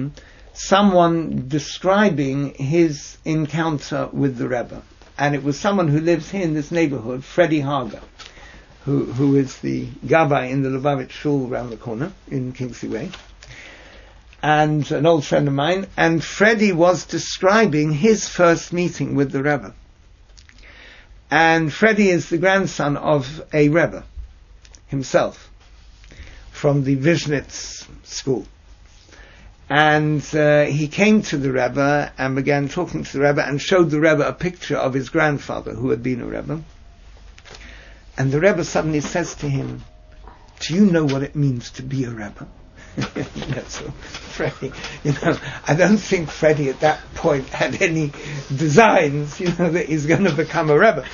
someone describing his encounter with the Rebbe. And it was someone who lives here in this neighborhood, Freddie Hager, who is the Gabbai in the Lubavitch Shul around the corner in Kingsley Way, and an old friend of mine. And Freddie was describing his first meeting with the Rebbe. And Freddie is the grandson of a Rebbe himself, from the Vishnitz school. And he came to the Rebbe and began talking to the Rebbe and showed the Rebbe a picture of his grandfather who had been a Rebbe. And the Rebbe suddenly says to him, do you know what it means to be a Rebbe? So Freddie, I don't think Freddie at that point had any designs, that he's going to become a Rebbe.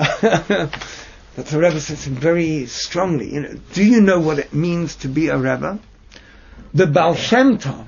But the Rebbe says to him very strongly, do you know what it means to be a Rebbe? The Baal Shem Tov,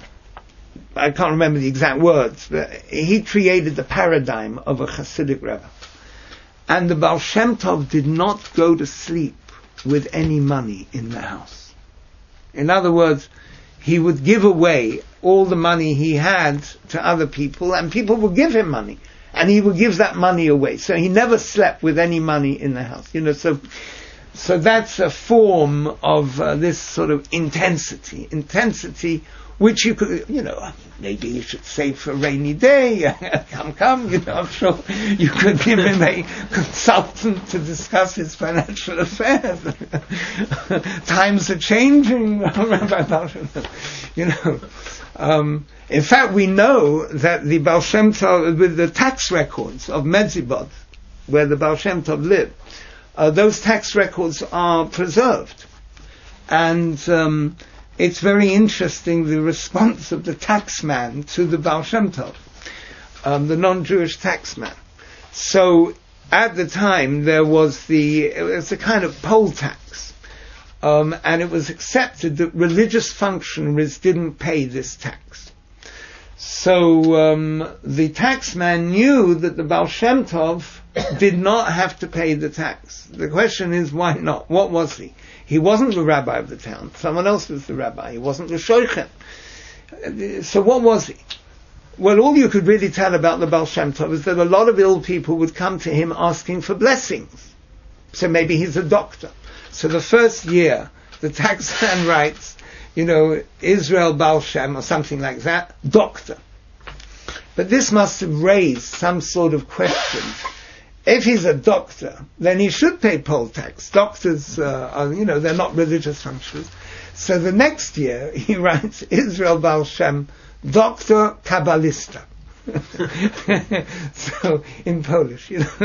I can't remember the exact words, but he created the paradigm of a Hasidic Rebbe. And the Baal Shem Tov did not go to sleep with any money in the house. In other words, he would give away all the money he had to other people, and people would give him money, and he would give that money away. So he never slept with any money in the house. So that's a form of this sort of intensity which you could, maybe you should save for a rainy day. Come, I'm sure you could give him a consultant to discuss his financial affairs. Times are changing, Rabbi Baal Shem Tov. In fact, we know that the Baal Shem Tov, with the tax records of Medzibod, where the Baal Shem Tov lived, those tax records are preserved. And it's very interesting, the response of the taxman to the Baal Shem Tov, the non-Jewish taxman. So at the time it was a kind of poll tax, and it was accepted that religious functionaries didn't pay this tax. So the taxman knew that the Baal Shem Tov did not have to pay the tax. The question is, why not? What was he? He wasn't the rabbi of the town. Someone else was the rabbi. He wasn't the shoichet. So what was he? Well, all you could really tell about the Baal Shem Tov is that a lot of ill people would come to him asking for blessings. So maybe he's a doctor. So the first year, the taxman writes, Israel Baal Shem or something like that, doctor. But this must have raised some sort of question. If he's a doctor, then he should pay poll tax. Doctors they're not religious functionaries. So the next year, he writes, Israel Baal Shem, Doctor Kabbalista. So, in Polish,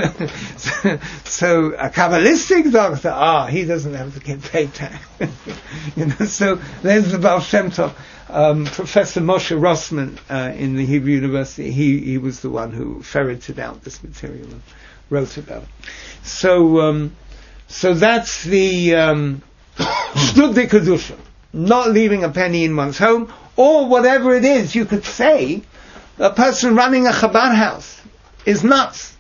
so a Kabbalistic doctor, he doesn't have to pay tax. So there's the Baal Shem Tov. Professor Moshe Rossman in the Hebrew University, he was the one who ferreted out this material and wrote about it. So that's the Shtud de Kedusha, not leaving a penny in one's home, or whatever it is. You could say a person running a Chabad house is nuts.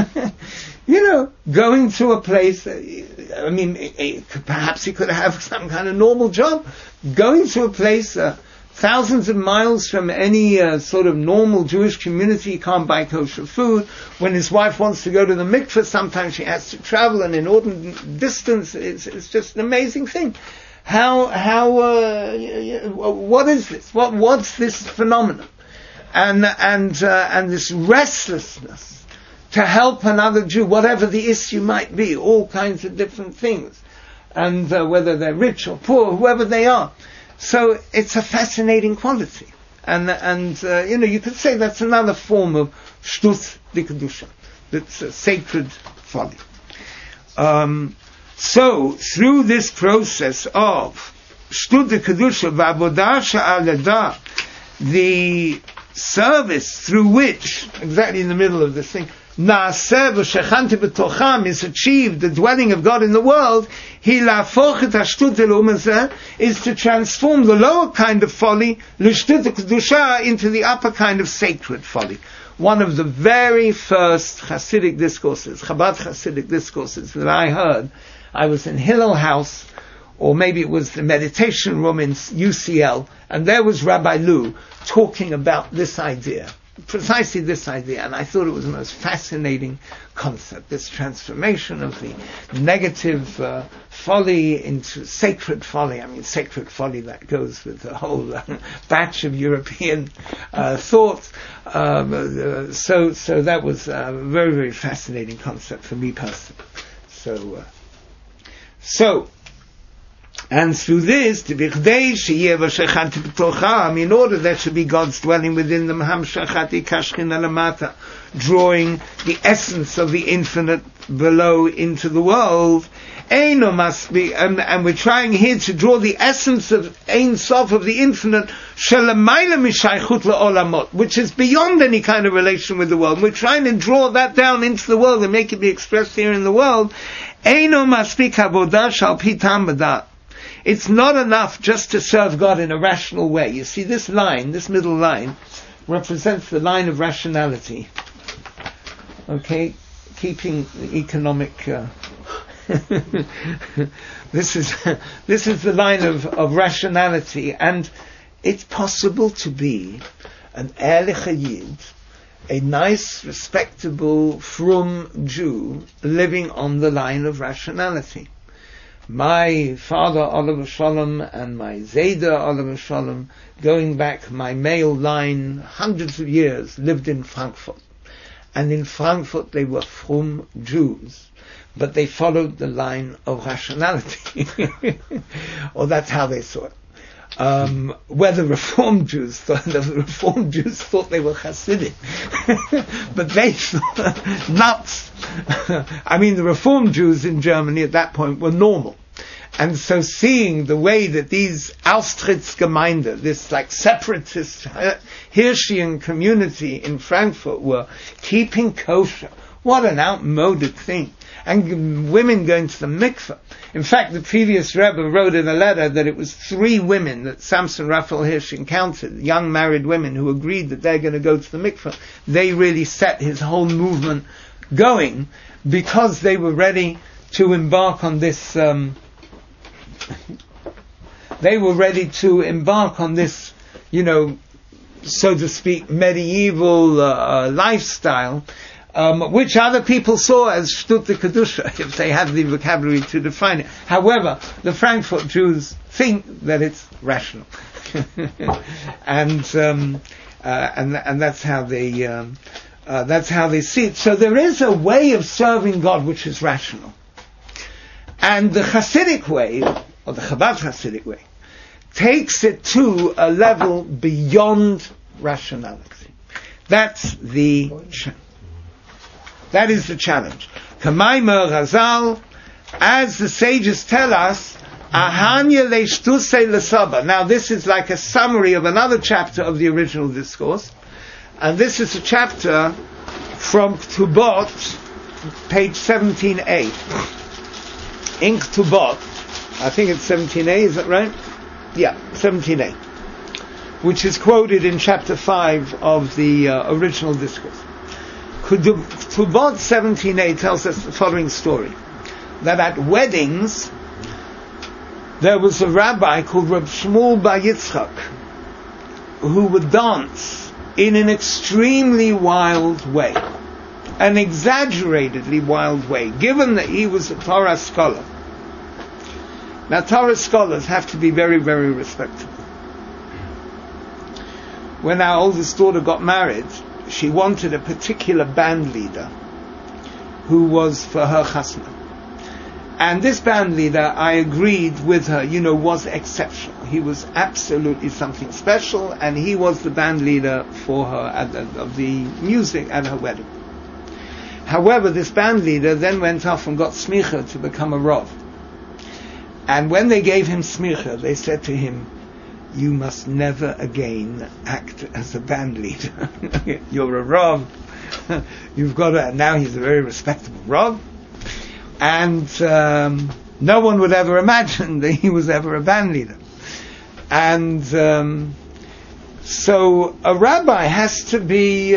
Going to a place, perhaps he could have some kind of normal job. Going to a place thousands of miles from any sort of normal Jewish community, he can't buy kosher food. When his wife wants to go to the mikveh, sometimes she has to travel an inordinate distance. It's just an amazing thing. What is this? What's this phenomenon? And this restlessness to help another Jew, whatever the issue might be, all kinds of different things, and whether they're rich or poor, whoever they are. So it's a fascinating quality, and you could say that's another form of Shtus de Kedusha, that's a sacred folly. So through this process of Shtus de Kedusha v'avodah she'aledah, the service through which, exactly in the middle of this thing, Naaseh v'shechanti b'tocham, is achieved, the dwelling of God in the world, hi la'afoch et ha'shtut el'umazeh, is to transform the lower kind of folly, l'shtut kedusha, into the upper kind of sacred folly. One of the very first Hasidic discourses, Chabad Hasidic discourses that I heard, I was in Hillel House, or maybe it was the meditation room in UCL, and there was Rabbi Lew talking about this idea, precisely this idea, and I thought it was the most fascinating concept, this transformation of the negative folly into sacred folly. Sacred folly that goes with the whole batch of European thoughts. So that was a very, very fascinating concept for me personally. And through this, in order there should be God's dwelling within them, drawing the essence of the infinite below into the world, must be, and we're trying here to draw the essence of Ein Sof, of the infinite, which is beyond any kind of relation with the world. And we're trying to draw that down into the world and make it be expressed here in the world. It's not enough just to serve God in a rational way. You see, this line, this middle line, represents the line of rationality. Okay? Keeping the economic... This is the line of rationality, and it's possible to be an Ehrlich Yid, a nice, respectable, frum Jew, living on the line of rationality. My father, Olav Shalom, and my Zayda, Olav Shalom, going back my male line hundreds of years, lived in Frankfurt. And in Frankfurt they were frum Jews, but they followed the line of rationality. Or that's how they saw it. Where the Reform Jews thought they were Hasidic. But they thought nuts. The Reform Jews in Germany at that point were normal. And so seeing the way that these Austrittsgemeinde, this separatist Hirschian community in Frankfurt, were keeping kosher, What an outmoded thing. And women going to the mikveh. In fact, the previous Rebbe wrote in a letter that it was 3 women that Samson Raphael Hirsch encountered, young married women who agreed that they're going to go to the mikveh. They really set his whole movement going because they were ready to embark on this, so to speak, medieval lifestyle, which other people saw as Shtut de Kedusha, if they had the vocabulary to define it. However, the Frankfurt Jews think that it's rational, and that's how they see it. So there is a way of serving God which is rational, and the Hasidic way, or the Chabad Hasidic way, takes it to a level beyond rationality. That is the challenge. Kamaymer Razal, as the sages tell us, Ahanya leishtusei lesaba. Now this is like a summary of another chapter of the original discourse, and this is a chapter from Ktubot, page 17a. In Ktubot, I think it's 17a, is that right? Yeah, 17a, which is quoted in chapter 5 of the original discourse. Ktubot 17a tells us the following story, that at weddings there was a rabbi called Reb Shmuel Bar Yitzchak who would dance in an extremely wild way, an exaggeratedly wild way, given that he was a Torah scholar. Now, Torah scholars have to be very, very respectable. When our oldest daughter got married, she wanted a particular band leader who was for her chasna. And this band leader, I agreed with her, was exceptional. He was absolutely something special, and he was the band leader for her of the music at her wedding. However, this band leader then went off and got smicha to become a rav. And when they gave him smicha, they said to him, "You must never again act as a band leader. You're a rav. You've got to." Now he's a very respectable rav, and no one would ever imagine that he was ever a band leader. And so a rabbi has to be,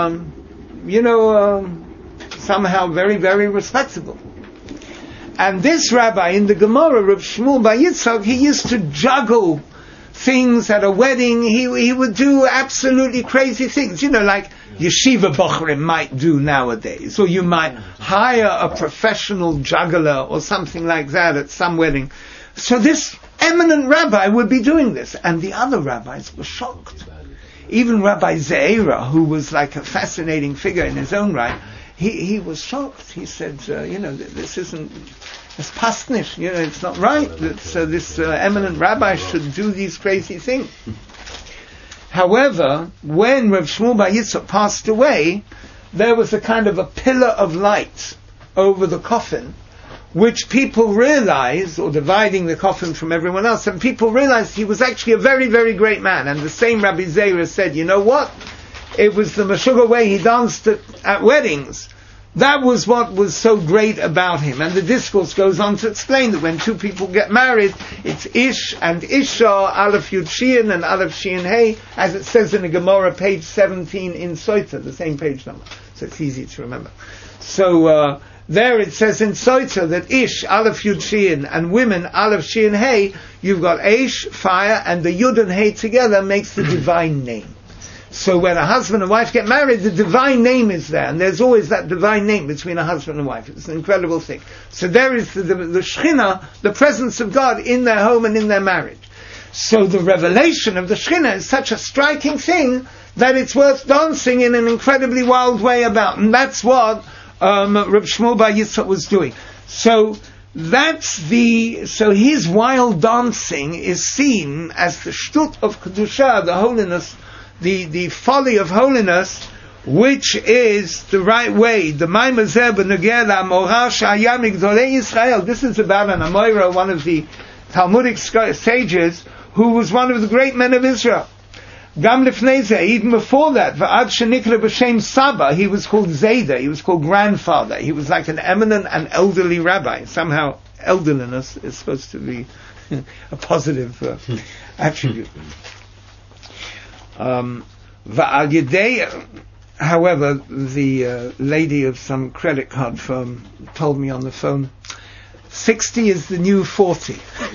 somehow very, very respectable. And this rabbi in the Gemara, Reb Shmuel Bar Yitzchak, he used to juggle things at a wedding. He would do absolutely crazy things, like yeshiva bochrim might do nowadays, or you might hire a professional juggler or something like that at some wedding. So this eminent rabbi would be doing this, and the other rabbis were shocked. Even Rabbi Zeira, who was like a fascinating figure in his own right, he was shocked. He said, this isn't, it's pastnish, it's not right that this eminent rabbi should do these crazy things. However, when Reb Shmuel Bar Yitzchak passed away, there was a kind of a pillar of light over the coffin, which people realized, or dividing the coffin from everyone else, and people realized he was actually a very, very great man. And the same Rabbi Zeira said, you know what? It was the Meshuggah way he danced at weddings. That was what was so great about him. And the discourse goes on to explain that when two people get married, it's Ish and Isha, Aleph Yud Shein and Aleph Shein Hey, as it says in the Gemara, page 17 in Soita, the same page number. So it's easy to remember. So there it says in Soita that Ish, Aleph Yud Shein, and women, Aleph Shein Hey, you've got Ish, fire, and the Yud and Hey together makes the divine name. So when a husband and wife get married, the divine name is there, and there's always that divine name between a husband and wife. It's an incredible thing. So there is the Shekhinah, the presence of God in their home and in their marriage. So the revelation of the Shekhinah is such a striking thing that it's worth dancing in an incredibly wild way about, and that's what Reb Shmuel Bar Yitzchak was doing. So his wild dancing is seen as the Shtut of Kedusha, the holiness, the folly of holiness, which is the right way. The Maimazeh b'nogeh la'amorah sh'haya migdolei Yisrael. This is about an Amoira, one of the Talmudic sages, who was one of the great men of Israel. Gam lifnei zeh, even before that, v'ad shenikra b'shem Saba, he was called Zayda, he was called grandfather. He was like an eminent and elderly rabbi. Somehow, elderliness is supposed to be a positive attribute. V'al yedei, however, the lady of some credit card firm told me on the phone, 60 is the new 40.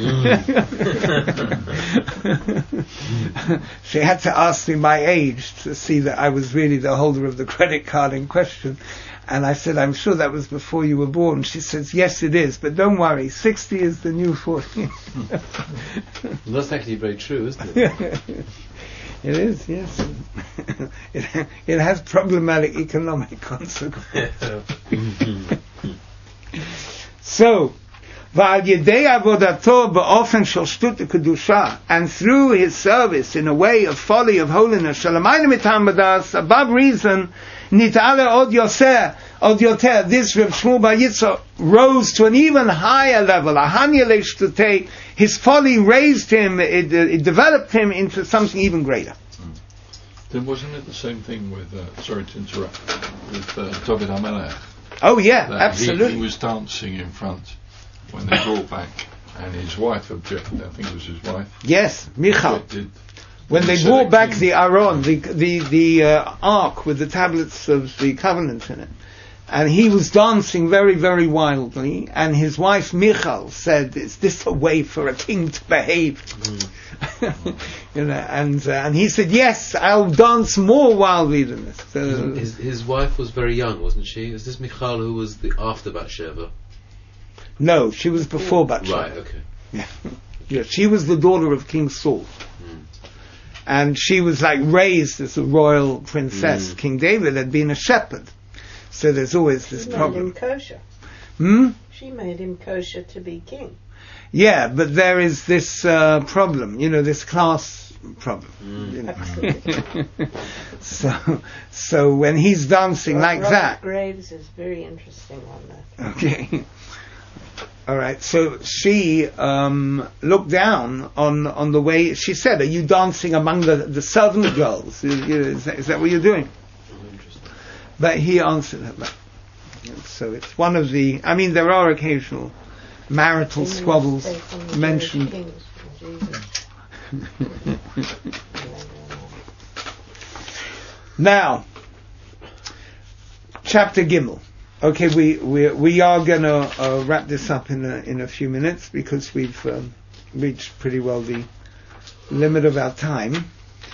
She had to ask me my age to see that I was really the holder of the credit card in question. And I said, I'm sure that was before you were born. She says, yes, it is, but don't worry, 60 is the new 40. That's actually very true, isn't it? It is, yes. It has problematic economic consequences. So, and through his service in a way of folly, of holiness, above reason, this Reb Shmuel Bar Yitzchak rose to an even higher level. His folly raised him, it developed him into something even greater. Then wasn't it the same thing with, sorry to interrupt, with David HaMelech? Oh yeah, That absolutely. He was dancing in front when they brought back, and his wife objected. I think it was his wife. Yes, Michal. Objected. When they brought back the Aron, the ark with the tablets of the covenant in it, and he was dancing very, very wildly, and his wife Michal said, "Is this a way for a king to behave?" And he said, "Yes, I'll dance more wildly than this." His wife was very young, wasn't she? Is this Michal who was after Bathsheba? No, she was before Bathsheba. Right. Okay. Yeah, she was the daughter of King Saul. And she was like raised as a royal princess. King David had been a shepherd. So there's always this problem. She made him kosher. She made him kosher to be king. Yeah, but there is this problem, this class problem. Absolutely. So when he's dancing like Robert that. Graves is very interesting on that. Okay. All right, so she looked down on the way, she said, are you dancing among the servant girls? Is that what you're doing? But he answered her back. So it's one of there are occasional marital squabbles mentioned. Now, chapter Gimel. Okay, we are going to wrap this up in a few minutes because we've reached pretty well the limit of our time.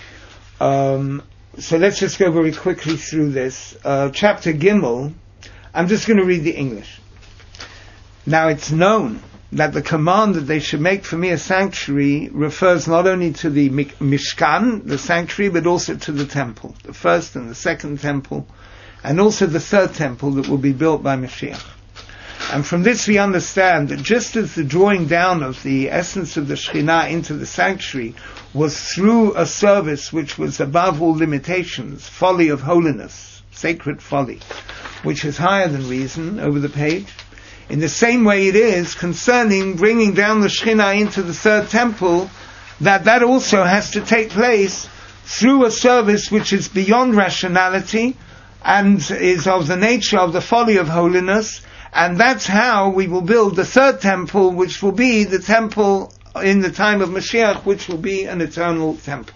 So let's just go very quickly through this. Chapter Gimel, I'm just going to read the English. Now it's known that the command that they should make for me a sanctuary refers not only to the Mishkan, the sanctuary, but also to the temple, the first and the second temple, and also the third temple that will be built by Mashiach. And from this we understand that just as the drawing down of the essence of the Shekhinah into the sanctuary was through a service which was above all limitations, folly of holiness, sacred folly, which is higher than reason, over the page, in the same way it is concerning bringing down the Shekhinah into the third temple, that also has to take place through a service which is beyond rationality, and is of the nature of the folly of holiness, and that's how we will build the third temple, which will be the temple in the time of Mashiach, which will be an eternal temple.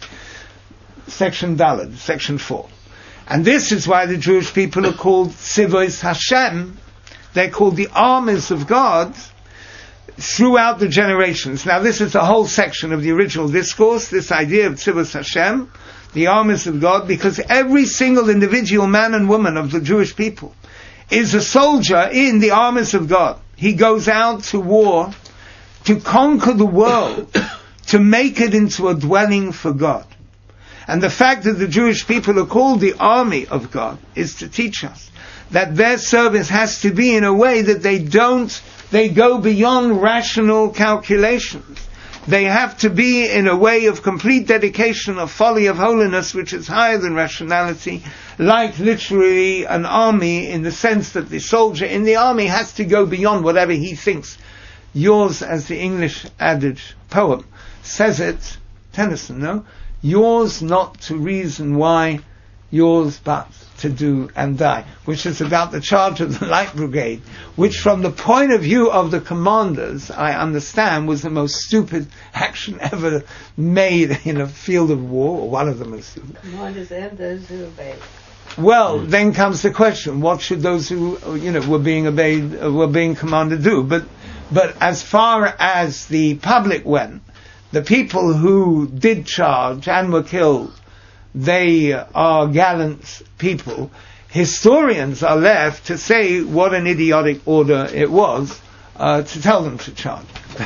Section Daled, section 4. And this is why the Jewish people are called Tzivos Hashem. They're called the armies of God throughout the generations. Now this is the whole section of the original discourse, this idea of Tzivos Hashem, the armies of God, because every single individual man and woman of the Jewish people is a soldier in the armies of God. He goes out to war to conquer the world, to make it into a dwelling for God. And the fact that the Jewish people are called the army of God is to teach us that their service has to be in a way that they go beyond rational calculations. They have to be in a way of complete dedication, of folly of holiness, which is higher than rationality, like literally an army, in the sense that the soldier in the army has to go beyond whatever he thinks. Yours, as the English adage poem says it, Tennyson, no? yours not to reason why, yours but to do and die, which is about the charge of the Light Brigade, which from the point of view of the commanders, I understand, was the most stupid action ever made in a field of war, or one of the most stupid. Commanders and those who obeyed. Well, then comes the question, what should those who, were being obeyed, were being commanded do? But as far as the public went, the people who did charge and were killed, they are gallant people. Historians are left to say what an idiotic order it was to tell them to charge.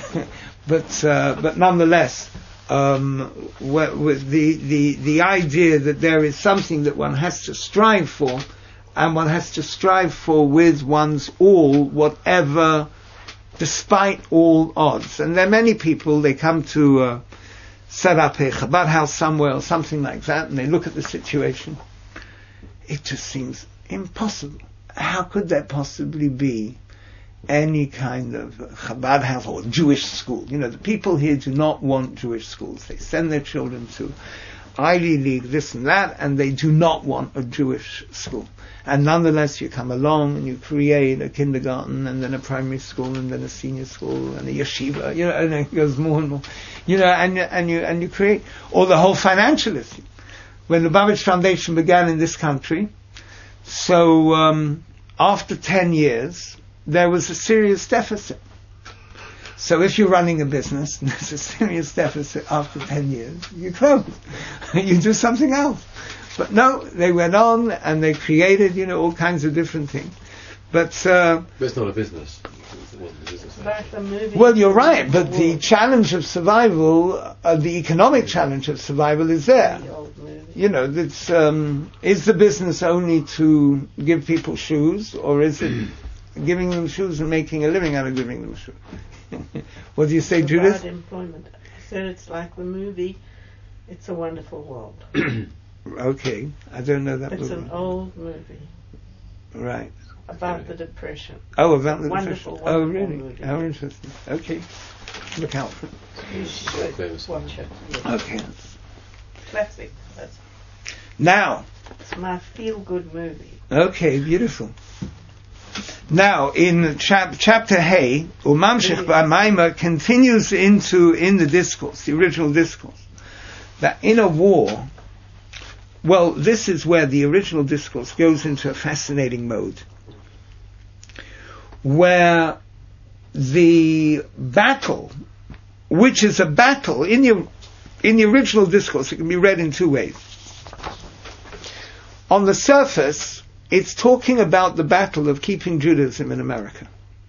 but nonetheless, with the idea that there is something that one has to strive for, and one has to strive for with one's all, whatever, despite all odds. And there are many people, they come to set up a Chabad house somewhere or something like that, and they look at the situation. It just seems impossible. How could there possibly be any kind of Chabad house or Jewish school? The people here do not want Jewish schools. They send their children to Ivy League, this and that, and they do not want a Jewish school. And nonetheless, you come along and you create a kindergarten, and then a primary school, and then a senior school, and a yeshiva, and it goes more and more, and you create, or the whole financial issue. When the Lubavitch Foundation began in this country, so after 10 years, there was a serious deficit. So if you're running a business and there's a serious deficit after 10 years, you close. You do something else. But no, they went on and they created, all kinds of different things. But it's not a business. It wasn't a business. Like the movie. Well, you're right, but the challenge of survival, the economic challenge of survival is there. The old movie. That's, is the business only to give people shoes, or is it giving them shoes and making a living out of giving them shoes? What do you say, Judith? Employment. I said it's like the movie It's a Wonderful World. Okay, I don't know that movie. It's an old movie. Right. About the Depression. Oh, about the Wonderful, Depression. Oh, really? Movie. How interesting. Okay. Look out for it. You should watch it. Yes. Okay. Classic. Now. It's my feel-good movie. Okay, beautiful. Now, in chapter Hey, Umamshich Ba'Maima continues in the discourse, the original discourse, that in a war, well, this is where the original discourse goes into a fascinating mode, where the battle, which is a battle, in the original discourse, it can be read in two ways. On the surface, it's talking about the battle of keeping Judaism in America,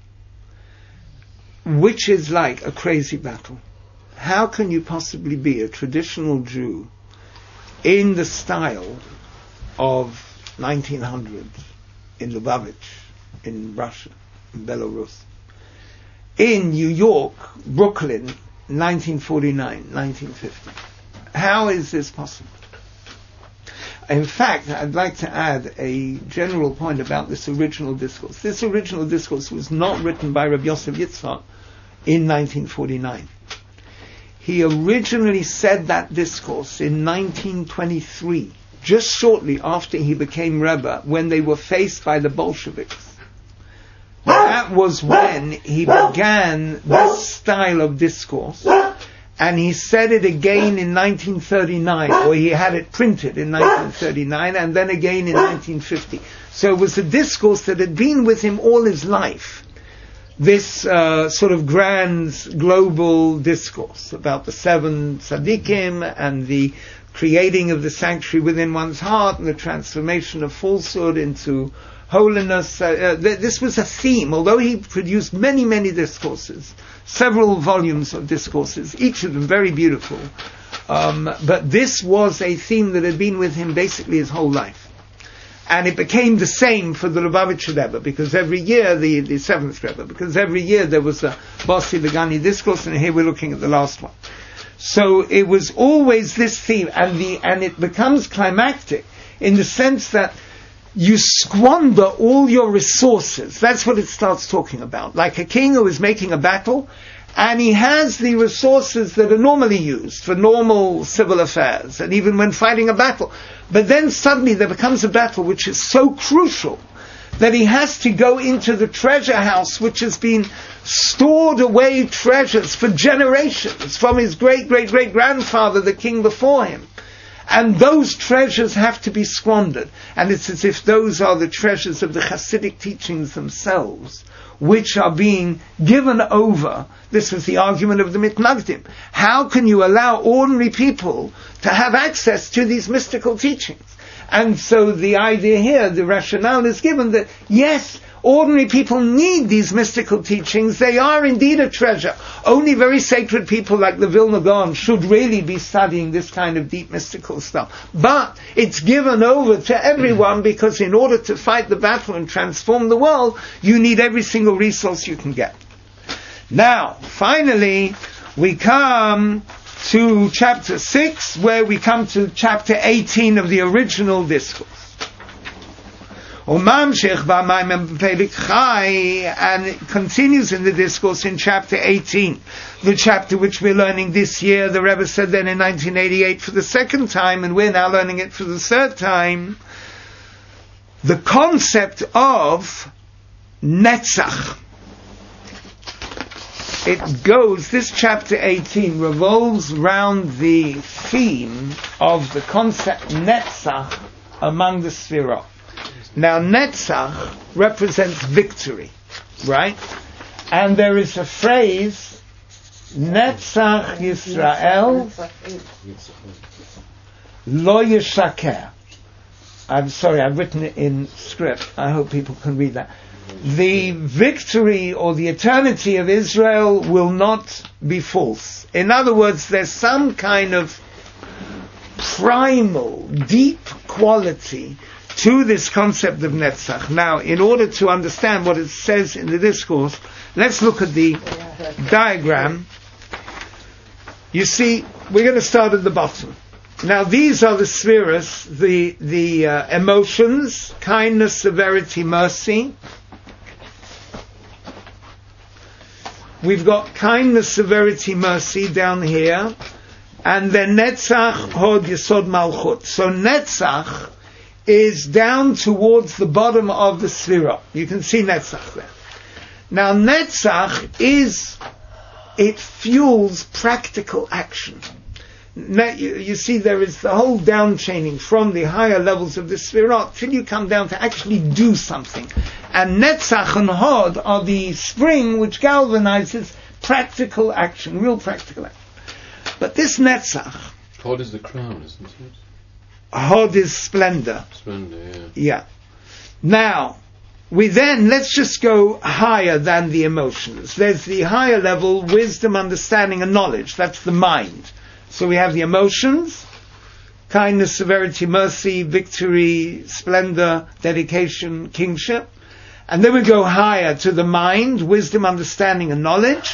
which is like a crazy battle. How can you possibly be a traditional Jew in the style of 1900 in Lubavitch, in Russia, in Belarus, in New York, Brooklyn, 1949, 1950? How is this possible? In fact, I'd like to add a general point about this original discourse. This original discourse was not written by Rabbi Yosef Yitzchak in 1949. He originally said that discourse in 1923, just shortly after he became Rebbe, when they were faced by the Bolsheviks. That was when he began this style of discourse. And he said it again in 1939, or he had it printed in 1939, and then again in 1950. So it was a discourse that had been with him all his life. This sort of grand global discourse about the seven tzaddikim and the creating of the sanctuary within one's heart and the transformation of falsehood into holiness. This was a theme, although he produced many, many discourses, several volumes of discourses, each of them very beautiful. But this was a theme that had been with him basically his whole life. And it became the same for the Lubavitcher Rebbe, because every year, the seventh Rebbe, because every year there was a Bossi Legani discourse, and here we're looking at the last one. So it was always this theme, and it becomes climactic in the sense that you squander all your resources. That's what it starts talking about. Like a king who is making a battle, and he has the resources that are normally used for normal civil affairs, and even when fighting a battle. But then suddenly there becomes a battle which is so crucial that he has to go into the treasure house, which has been stored away treasures for generations from his great-great-great-grandfather, the king before him. And those treasures have to be squandered. And it's as if those are the treasures of the Hasidic teachings themselves, which are being given over. This was the argument of the Mitnagdim. How can you allow ordinary people to have access to these mystical teachings? And so the idea here, the rationale is given that, yes, ordinary people need these mystical teachings. They are indeed a treasure. Only very sacred people like the Vilna Gaon should really be studying this kind of deep mystical stuff. But it's given over to everyone, because in order to fight the battle and transform the world, you need every single resource you can get. Now, finally, we come to chapter 6, where we come to chapter 18 of the original discourse. And it continues in the discourse in chapter 18, the chapter which we're learning this year. The Rebbe said then in 1988 for the second time, and we're now learning it for the third time, the concept of Netzach. It goes, this chapter 18 revolves round the theme of the concept Netzach among the Sfirot. Now, Netzach represents victory, right? And there is a phrase, Netzach Yisrael Lo Yishaker. I'm sorry, I've written it in script. I hope people can read that. The victory or the eternity of Israel will not be false. In other words, there's some kind of primal, deep quality to this concept of Netzach. Now, in order to understand what it says in the discourse, let's look at the diagram. You see, we're going to start at the bottom. Now, these are the spheres, the emotions: kindness, severity, mercy. We've got kindness, severity, mercy down here, and then Netzach, Hod, Yesod, Malchut. So Netzach is down towards the bottom of the Sfirah. You can see Netzach there. Now Netzach it fuels practical action. You see, there is the whole down chaining from the higher levels of the Sfirah till you come down to actually do something. And Netzach and Hod are the spring which galvanizes practical action, real practical action. But this Netzach... Hod is the crown, isn't it? Hod is splendor. Splendor, yeah. Yeah. Now, let's just go higher than the emotions. There's the higher level, wisdom, understanding, and knowledge. That's the mind. So we have the emotions, kindness, severity, mercy, victory, splendor, dedication, kingship. And then we go higher to the mind, wisdom, understanding, and knowledge.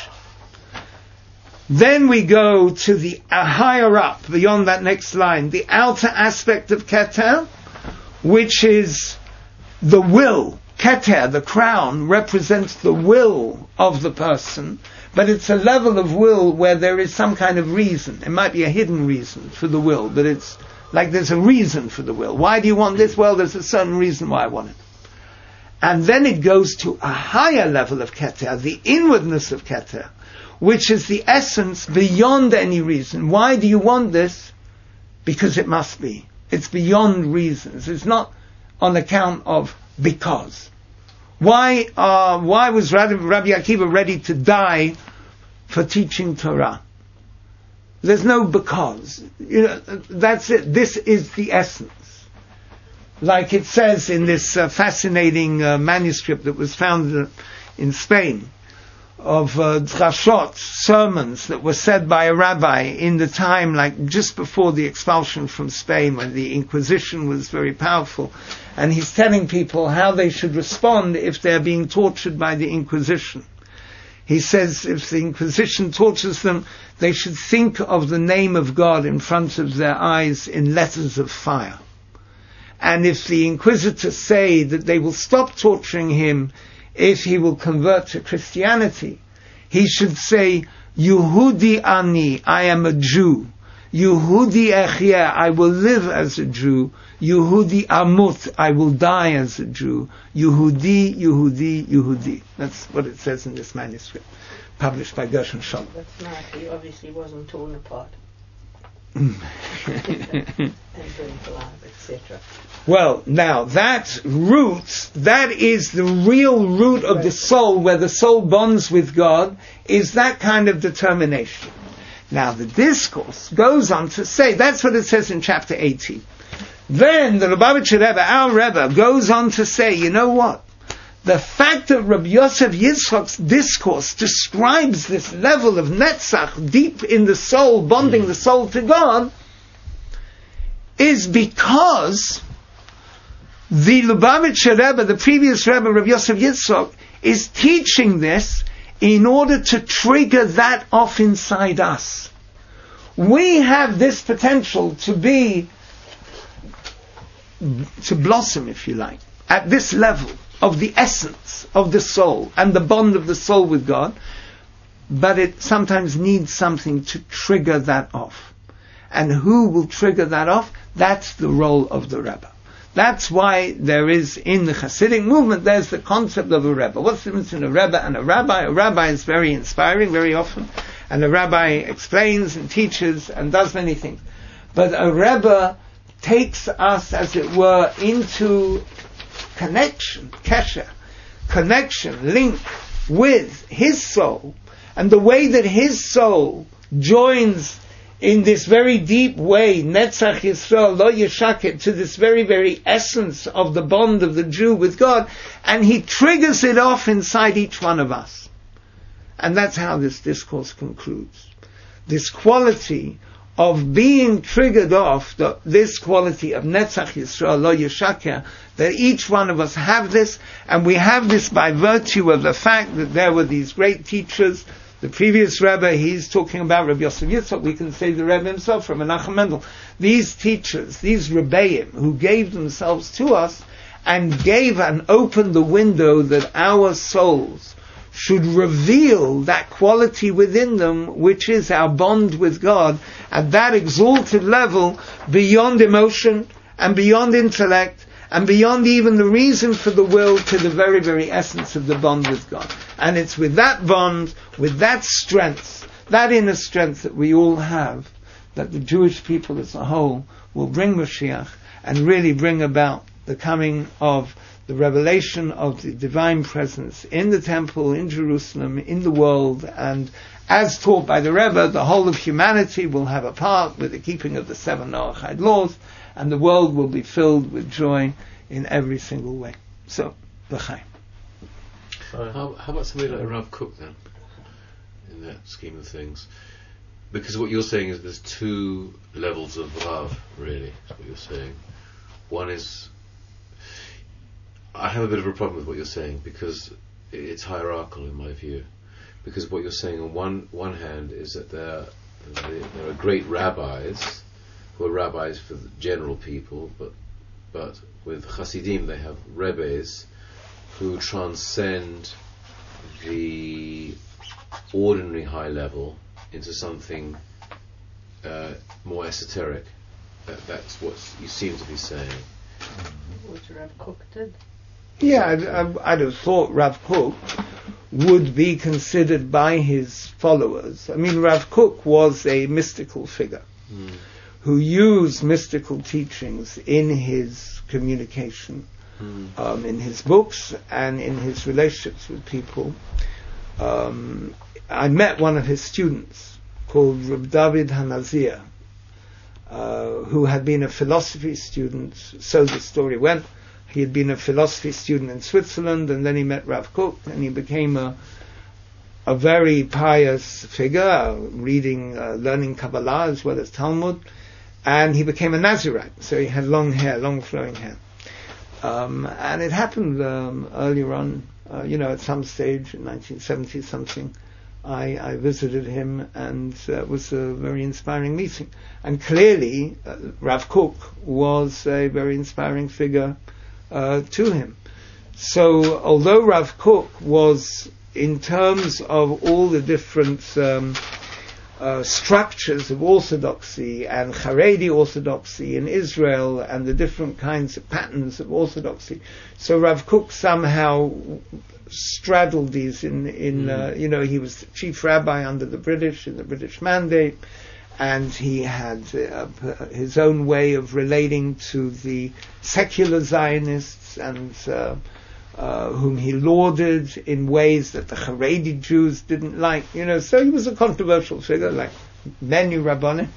Then we go to the higher up, beyond that next line, the outer aspect of Keter, which is the will. Keter, the crown, represents the will of the person, but it's a level of will where there is some kind of reason. It might be a hidden reason for the will, but it's like there's a reason for the will. Why do you want this? Well, there's a certain reason why I want it. And then it goes to a higher level of Keter, the inwardness of Keter, which is the essence beyond any reason. Why do you want this? Because it must be. It's beyond reasons. It's not on account of because. Why was Rabbi Akiva ready to die for teaching Torah? There's no because. That's it. This is the essence. Like it says in this fascinating manuscript that was found in Spain, of drashot, sermons that were said by a rabbi in the time, like just before the expulsion from Spain, when the Inquisition was very powerful, and he's telling people how they should respond if they're being tortured by the Inquisition. He says if the Inquisition tortures them, they should think of the name of God in front of their eyes in letters of fire. And if the inquisitors say that they will stop torturing him if he will convert to Christianity, He should say, Yehudi ani, I am a Jew. Yehudi echya, I will live as a Jew. Yehudi amut, I will die as a Jew. Yehudi, Yehudi, Yehudi. That's what it says in this manuscript, published by Gershon Sholem. That's nice. He obviously wasn't torn apart. And burnt alive, etc. Well, now that root, that is the real root of the soul, where the soul bonds with God, is that kind of determination. Now the discourse goes on to say, that's what it says in chapter 18. Then the Lubavitcher Rebbe, our Rebbe, goes on to say, you know what? The fact that Rabbi Yosef Yitzchak's discourse describes this level of netzach deep in the soul, bonding the soul to God, is because the Lubavitcher Rebbe, the previous Rebbe, Rabbi Yosef Yitzchak, is teaching this in order to trigger that off inside us. We have this potential to blossom, if you like, at this level of the essence of the soul and the bond of the soul with God, but it sometimes needs something to trigger that off. And who will trigger that off? That's the role of the Rebbe. That's why there is, in the Hasidic movement, there's the concept of a Rebbe. What's the difference in a Rebbe and a rabbi? A rabbi is very inspiring, very often, and a rabbi explains and teaches and does many things. But a Rebbe takes us, as it were, into connection, kesher, connection, link with his soul, and the way that his soul joins in this very deep way, Netzach Yisrael Lo Yeshaket, to this very, very essence of the bond of the Jew with God, and he triggers it off inside each one of us. And that's how this discourse concludes. This quality of being triggered off, this quality of Netzach Yisrael Lo Yeshaker, that each one of us have this, and we have this by virtue of the fact that there were these great teachers. The previous Rebbe, he's talking about Rabbi Yosef Yitzchak, we can say the Rebbe himself from Menachem Mendel. These teachers, these Rebbeim, who gave themselves to us and gave and opened the window that our souls should reveal that quality within them, which is our bond with God, at that exalted level, beyond emotion and beyond intellect, and beyond even the reason for the will, to the very, very essence of the bond with God. And it's with that bond, with that strength, that inner strength that we all have, that the Jewish people as a whole will bring Mashiach and really bring about the coming of the revelation of the divine presence in the temple, in Jerusalem, in the world, and as taught by the Rebbe, the whole of humanity will have a part with the keeping of the 7 Noachide laws, and the world will be filled with joy in every single way. So, L'chaim. How about somebody like Rav Kook then, in that scheme of things? Because what you're saying is there's two levels of Rav, really, is what you're saying. One is, I have a bit of a problem with what you're saying, because it's hierarchical in my view. Because what you're saying on one hand is that there are great rabbis, who are rabbis for the general people, but with Hasidim they have rebbes who transcend the ordinary high level into something more esoteric. That's what you seem to be saying. What Rav Kook did. Yeah, I'd have thought Rav Kook would be considered by his followers. I mean, Rav Kook was a mystical figure who used mystical teachings in his communication, in his books and in his relationships with people. I met one of his students called Reb David Hanazir, who had been a philosophy student, so the story went. He had been a philosophy student in Switzerland, and then he met Rav Kook, and he became a very pious figure, learning Kabbalah as well as Talmud, and he became a Nazirite, so he had long hair, long flowing hair. And it happened earlier on, at some stage in 1970 something, I visited him, and it was a very inspiring meeting. And clearly, Rav Kook was a very inspiring figure to him. So, although Rav Kook was in terms of all the different structures of orthodoxy and Haredi orthodoxy in Israel and the different kinds of patterns of orthodoxy. So Rav Kook somehow straddled these he was the chief rabbi under the British, in the British Mandate, and he had his own way of relating to the secular Zionists and whom he lauded in ways that the Haredi Jews didn't like. So he was a controversial figure, like many Rabbanim.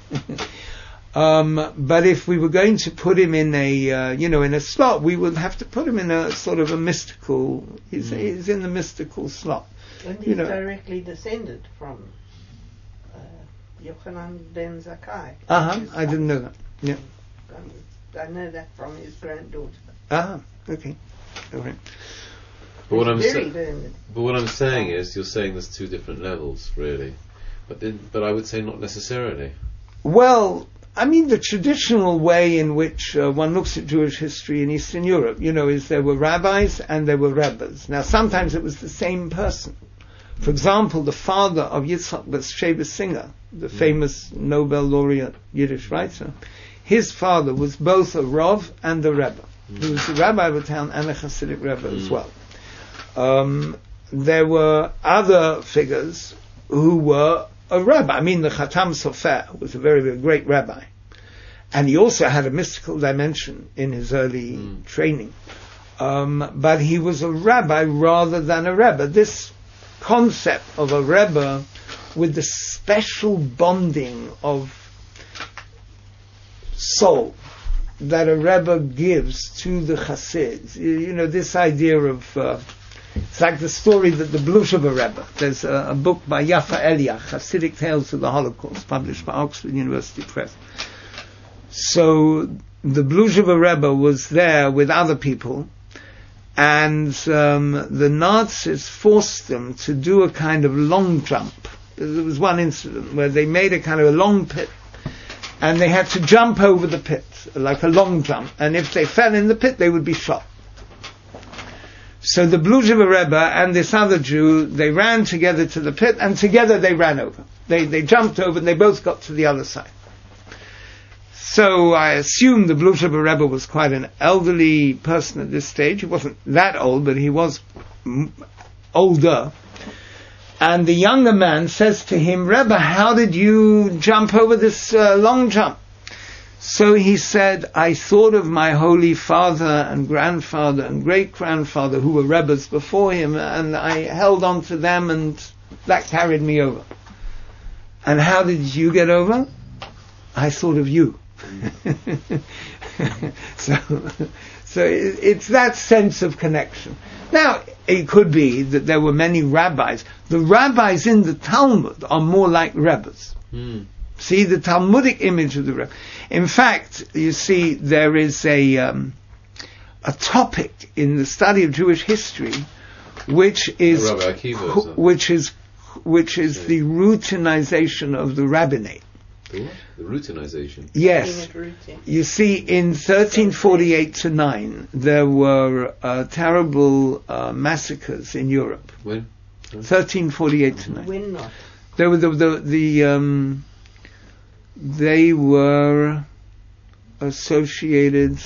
But if we were going to put him in in a slot, we would have to put him in a sort of a mystical. He's in the mystical slot. And he's directly descended from Yochanan ben Zakkai. I didn't know that. Yeah. I know that from his granddaughter. Okay. All right. But what I'm saying is, you're saying there's two different levels, really. But I would say not necessarily. Well, I mean, the traditional way in which one looks at Jewish history in Eastern Europe, is there were rabbis and there were rebbes. Now, sometimes it was the same person. For example, the father of Yitzhak Bassheva Singer, the famous Nobel laureate Yiddish writer, his father was both a Rav and a Rebbe. He was the rabbi of a town and a Hasidic Rebbe as well. There were other figures who were a rabbi. I mean, the Khatam Sofer was a very, very great rabbi. And he also had a mystical dimension in his early training. But he was a rabbi rather than a Rebbe. This concept of a Rebbe with the special bonding of soul that a Rebbe gives to the Hasids. This idea of it's like the story that the Blusheva Rebbe. There's a book by Yafa Eliach, Hasidic Tales of the Holocaust, published by Oxford University Press. So the Blusheva Rebbe was there with other people, and the Nazis forced them to do a kind of long jump. There was one incident where they made a kind of a long pit, and they had to jump over the pit, like a long jump, and if they fell in the pit, they would be shot. So the Blusheva Rebbe and this other Jew, they ran together to the pit, and together they ran over. They jumped over, and they both got to the other side. So I assume the Blusheva Rebbe was quite an elderly person at this stage. He wasn't that old, but he was older. And the younger man says to him, Rebbe, how did you jump over this long jump? So he said, I thought of my holy father and grandfather and great-grandfather who were Rebbes before him, and I held on to them, and that carried me over. And how did you get over? I thought of you. So it's that sense of connection. Now, it could be that there were many rabbis. The rabbis in the Talmud are more like Rebbes. See, the Talmudic image of the Rebbe. In fact, you see, there is a topic in the study of Jewish history which is the routinization of the rabbinate. The routinization? Yes. You see, in 1348 to 9, there were terrible massacres in Europe. When? 1348 to 9. When not? There were they were associated.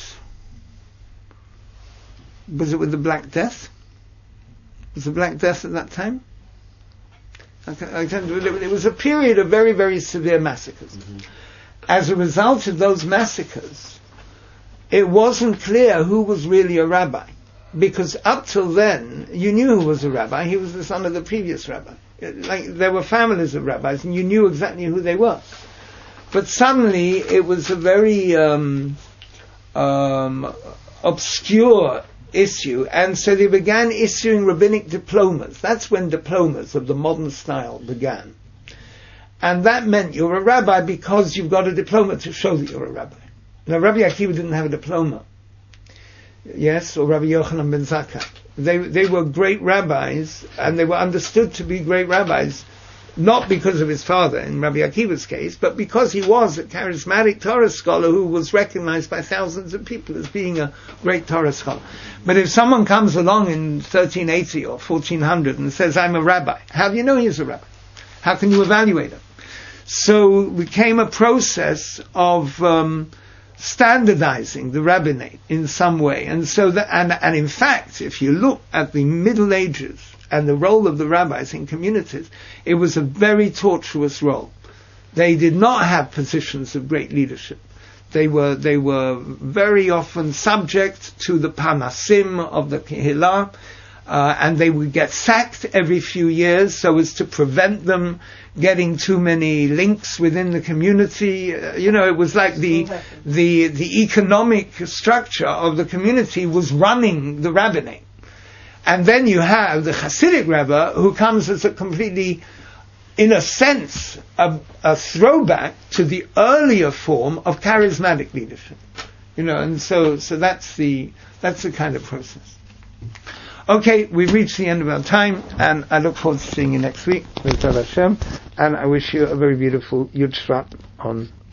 Was it with the Black Death? Was the Black Death at that time? It was a period of very, very severe massacres. As a result of those massacres, it wasn't clear who was really a rabbi, because up till then, you knew who was a rabbi. He was the son of the previous rabbi. Like, there were families of rabbis, and you knew exactly who they were. But suddenly, it was a very obscure issue, and so they began issuing rabbinic diplomas. That's when diplomas of the modern style began. And that meant you're a rabbi because you've got a diploma to show that you're a rabbi. Now, Rabbi Akiva didn't have a diploma. Yes, or Rabbi Yochanan ben Zakkai. They were great rabbis, and they were understood to be great rabbis not because of his father in Rabbi Akiva's case, but because he was a charismatic Torah scholar who was recognized by thousands of people as being a great Torah scholar. But if someone comes along in 1380 or 1400 and says, I'm a rabbi, how do you know he's a rabbi? How can you evaluate him? So became a process of standardizing the rabbinate in some way. And so that, and in fact, if you look at the Middle Ages and the role of the rabbis in communities, it was a very tortuous role. They did not have positions of great leadership. They were very often subject to the panasim of the Kehillah, and they would get sacked every few years so as to prevent them getting too many links within the community. It was like the economic structure of the community was running the rabbinate. And then you have the Hasidic Rebbe, who comes as a completely, in a sense, a throwback to the earlier form of charismatic leadership. And so that's the kind of process. Okay, we've reached the end of our time, and I look forward to seeing you next week with Hashem, and I wish you a very beautiful Yud Shvat on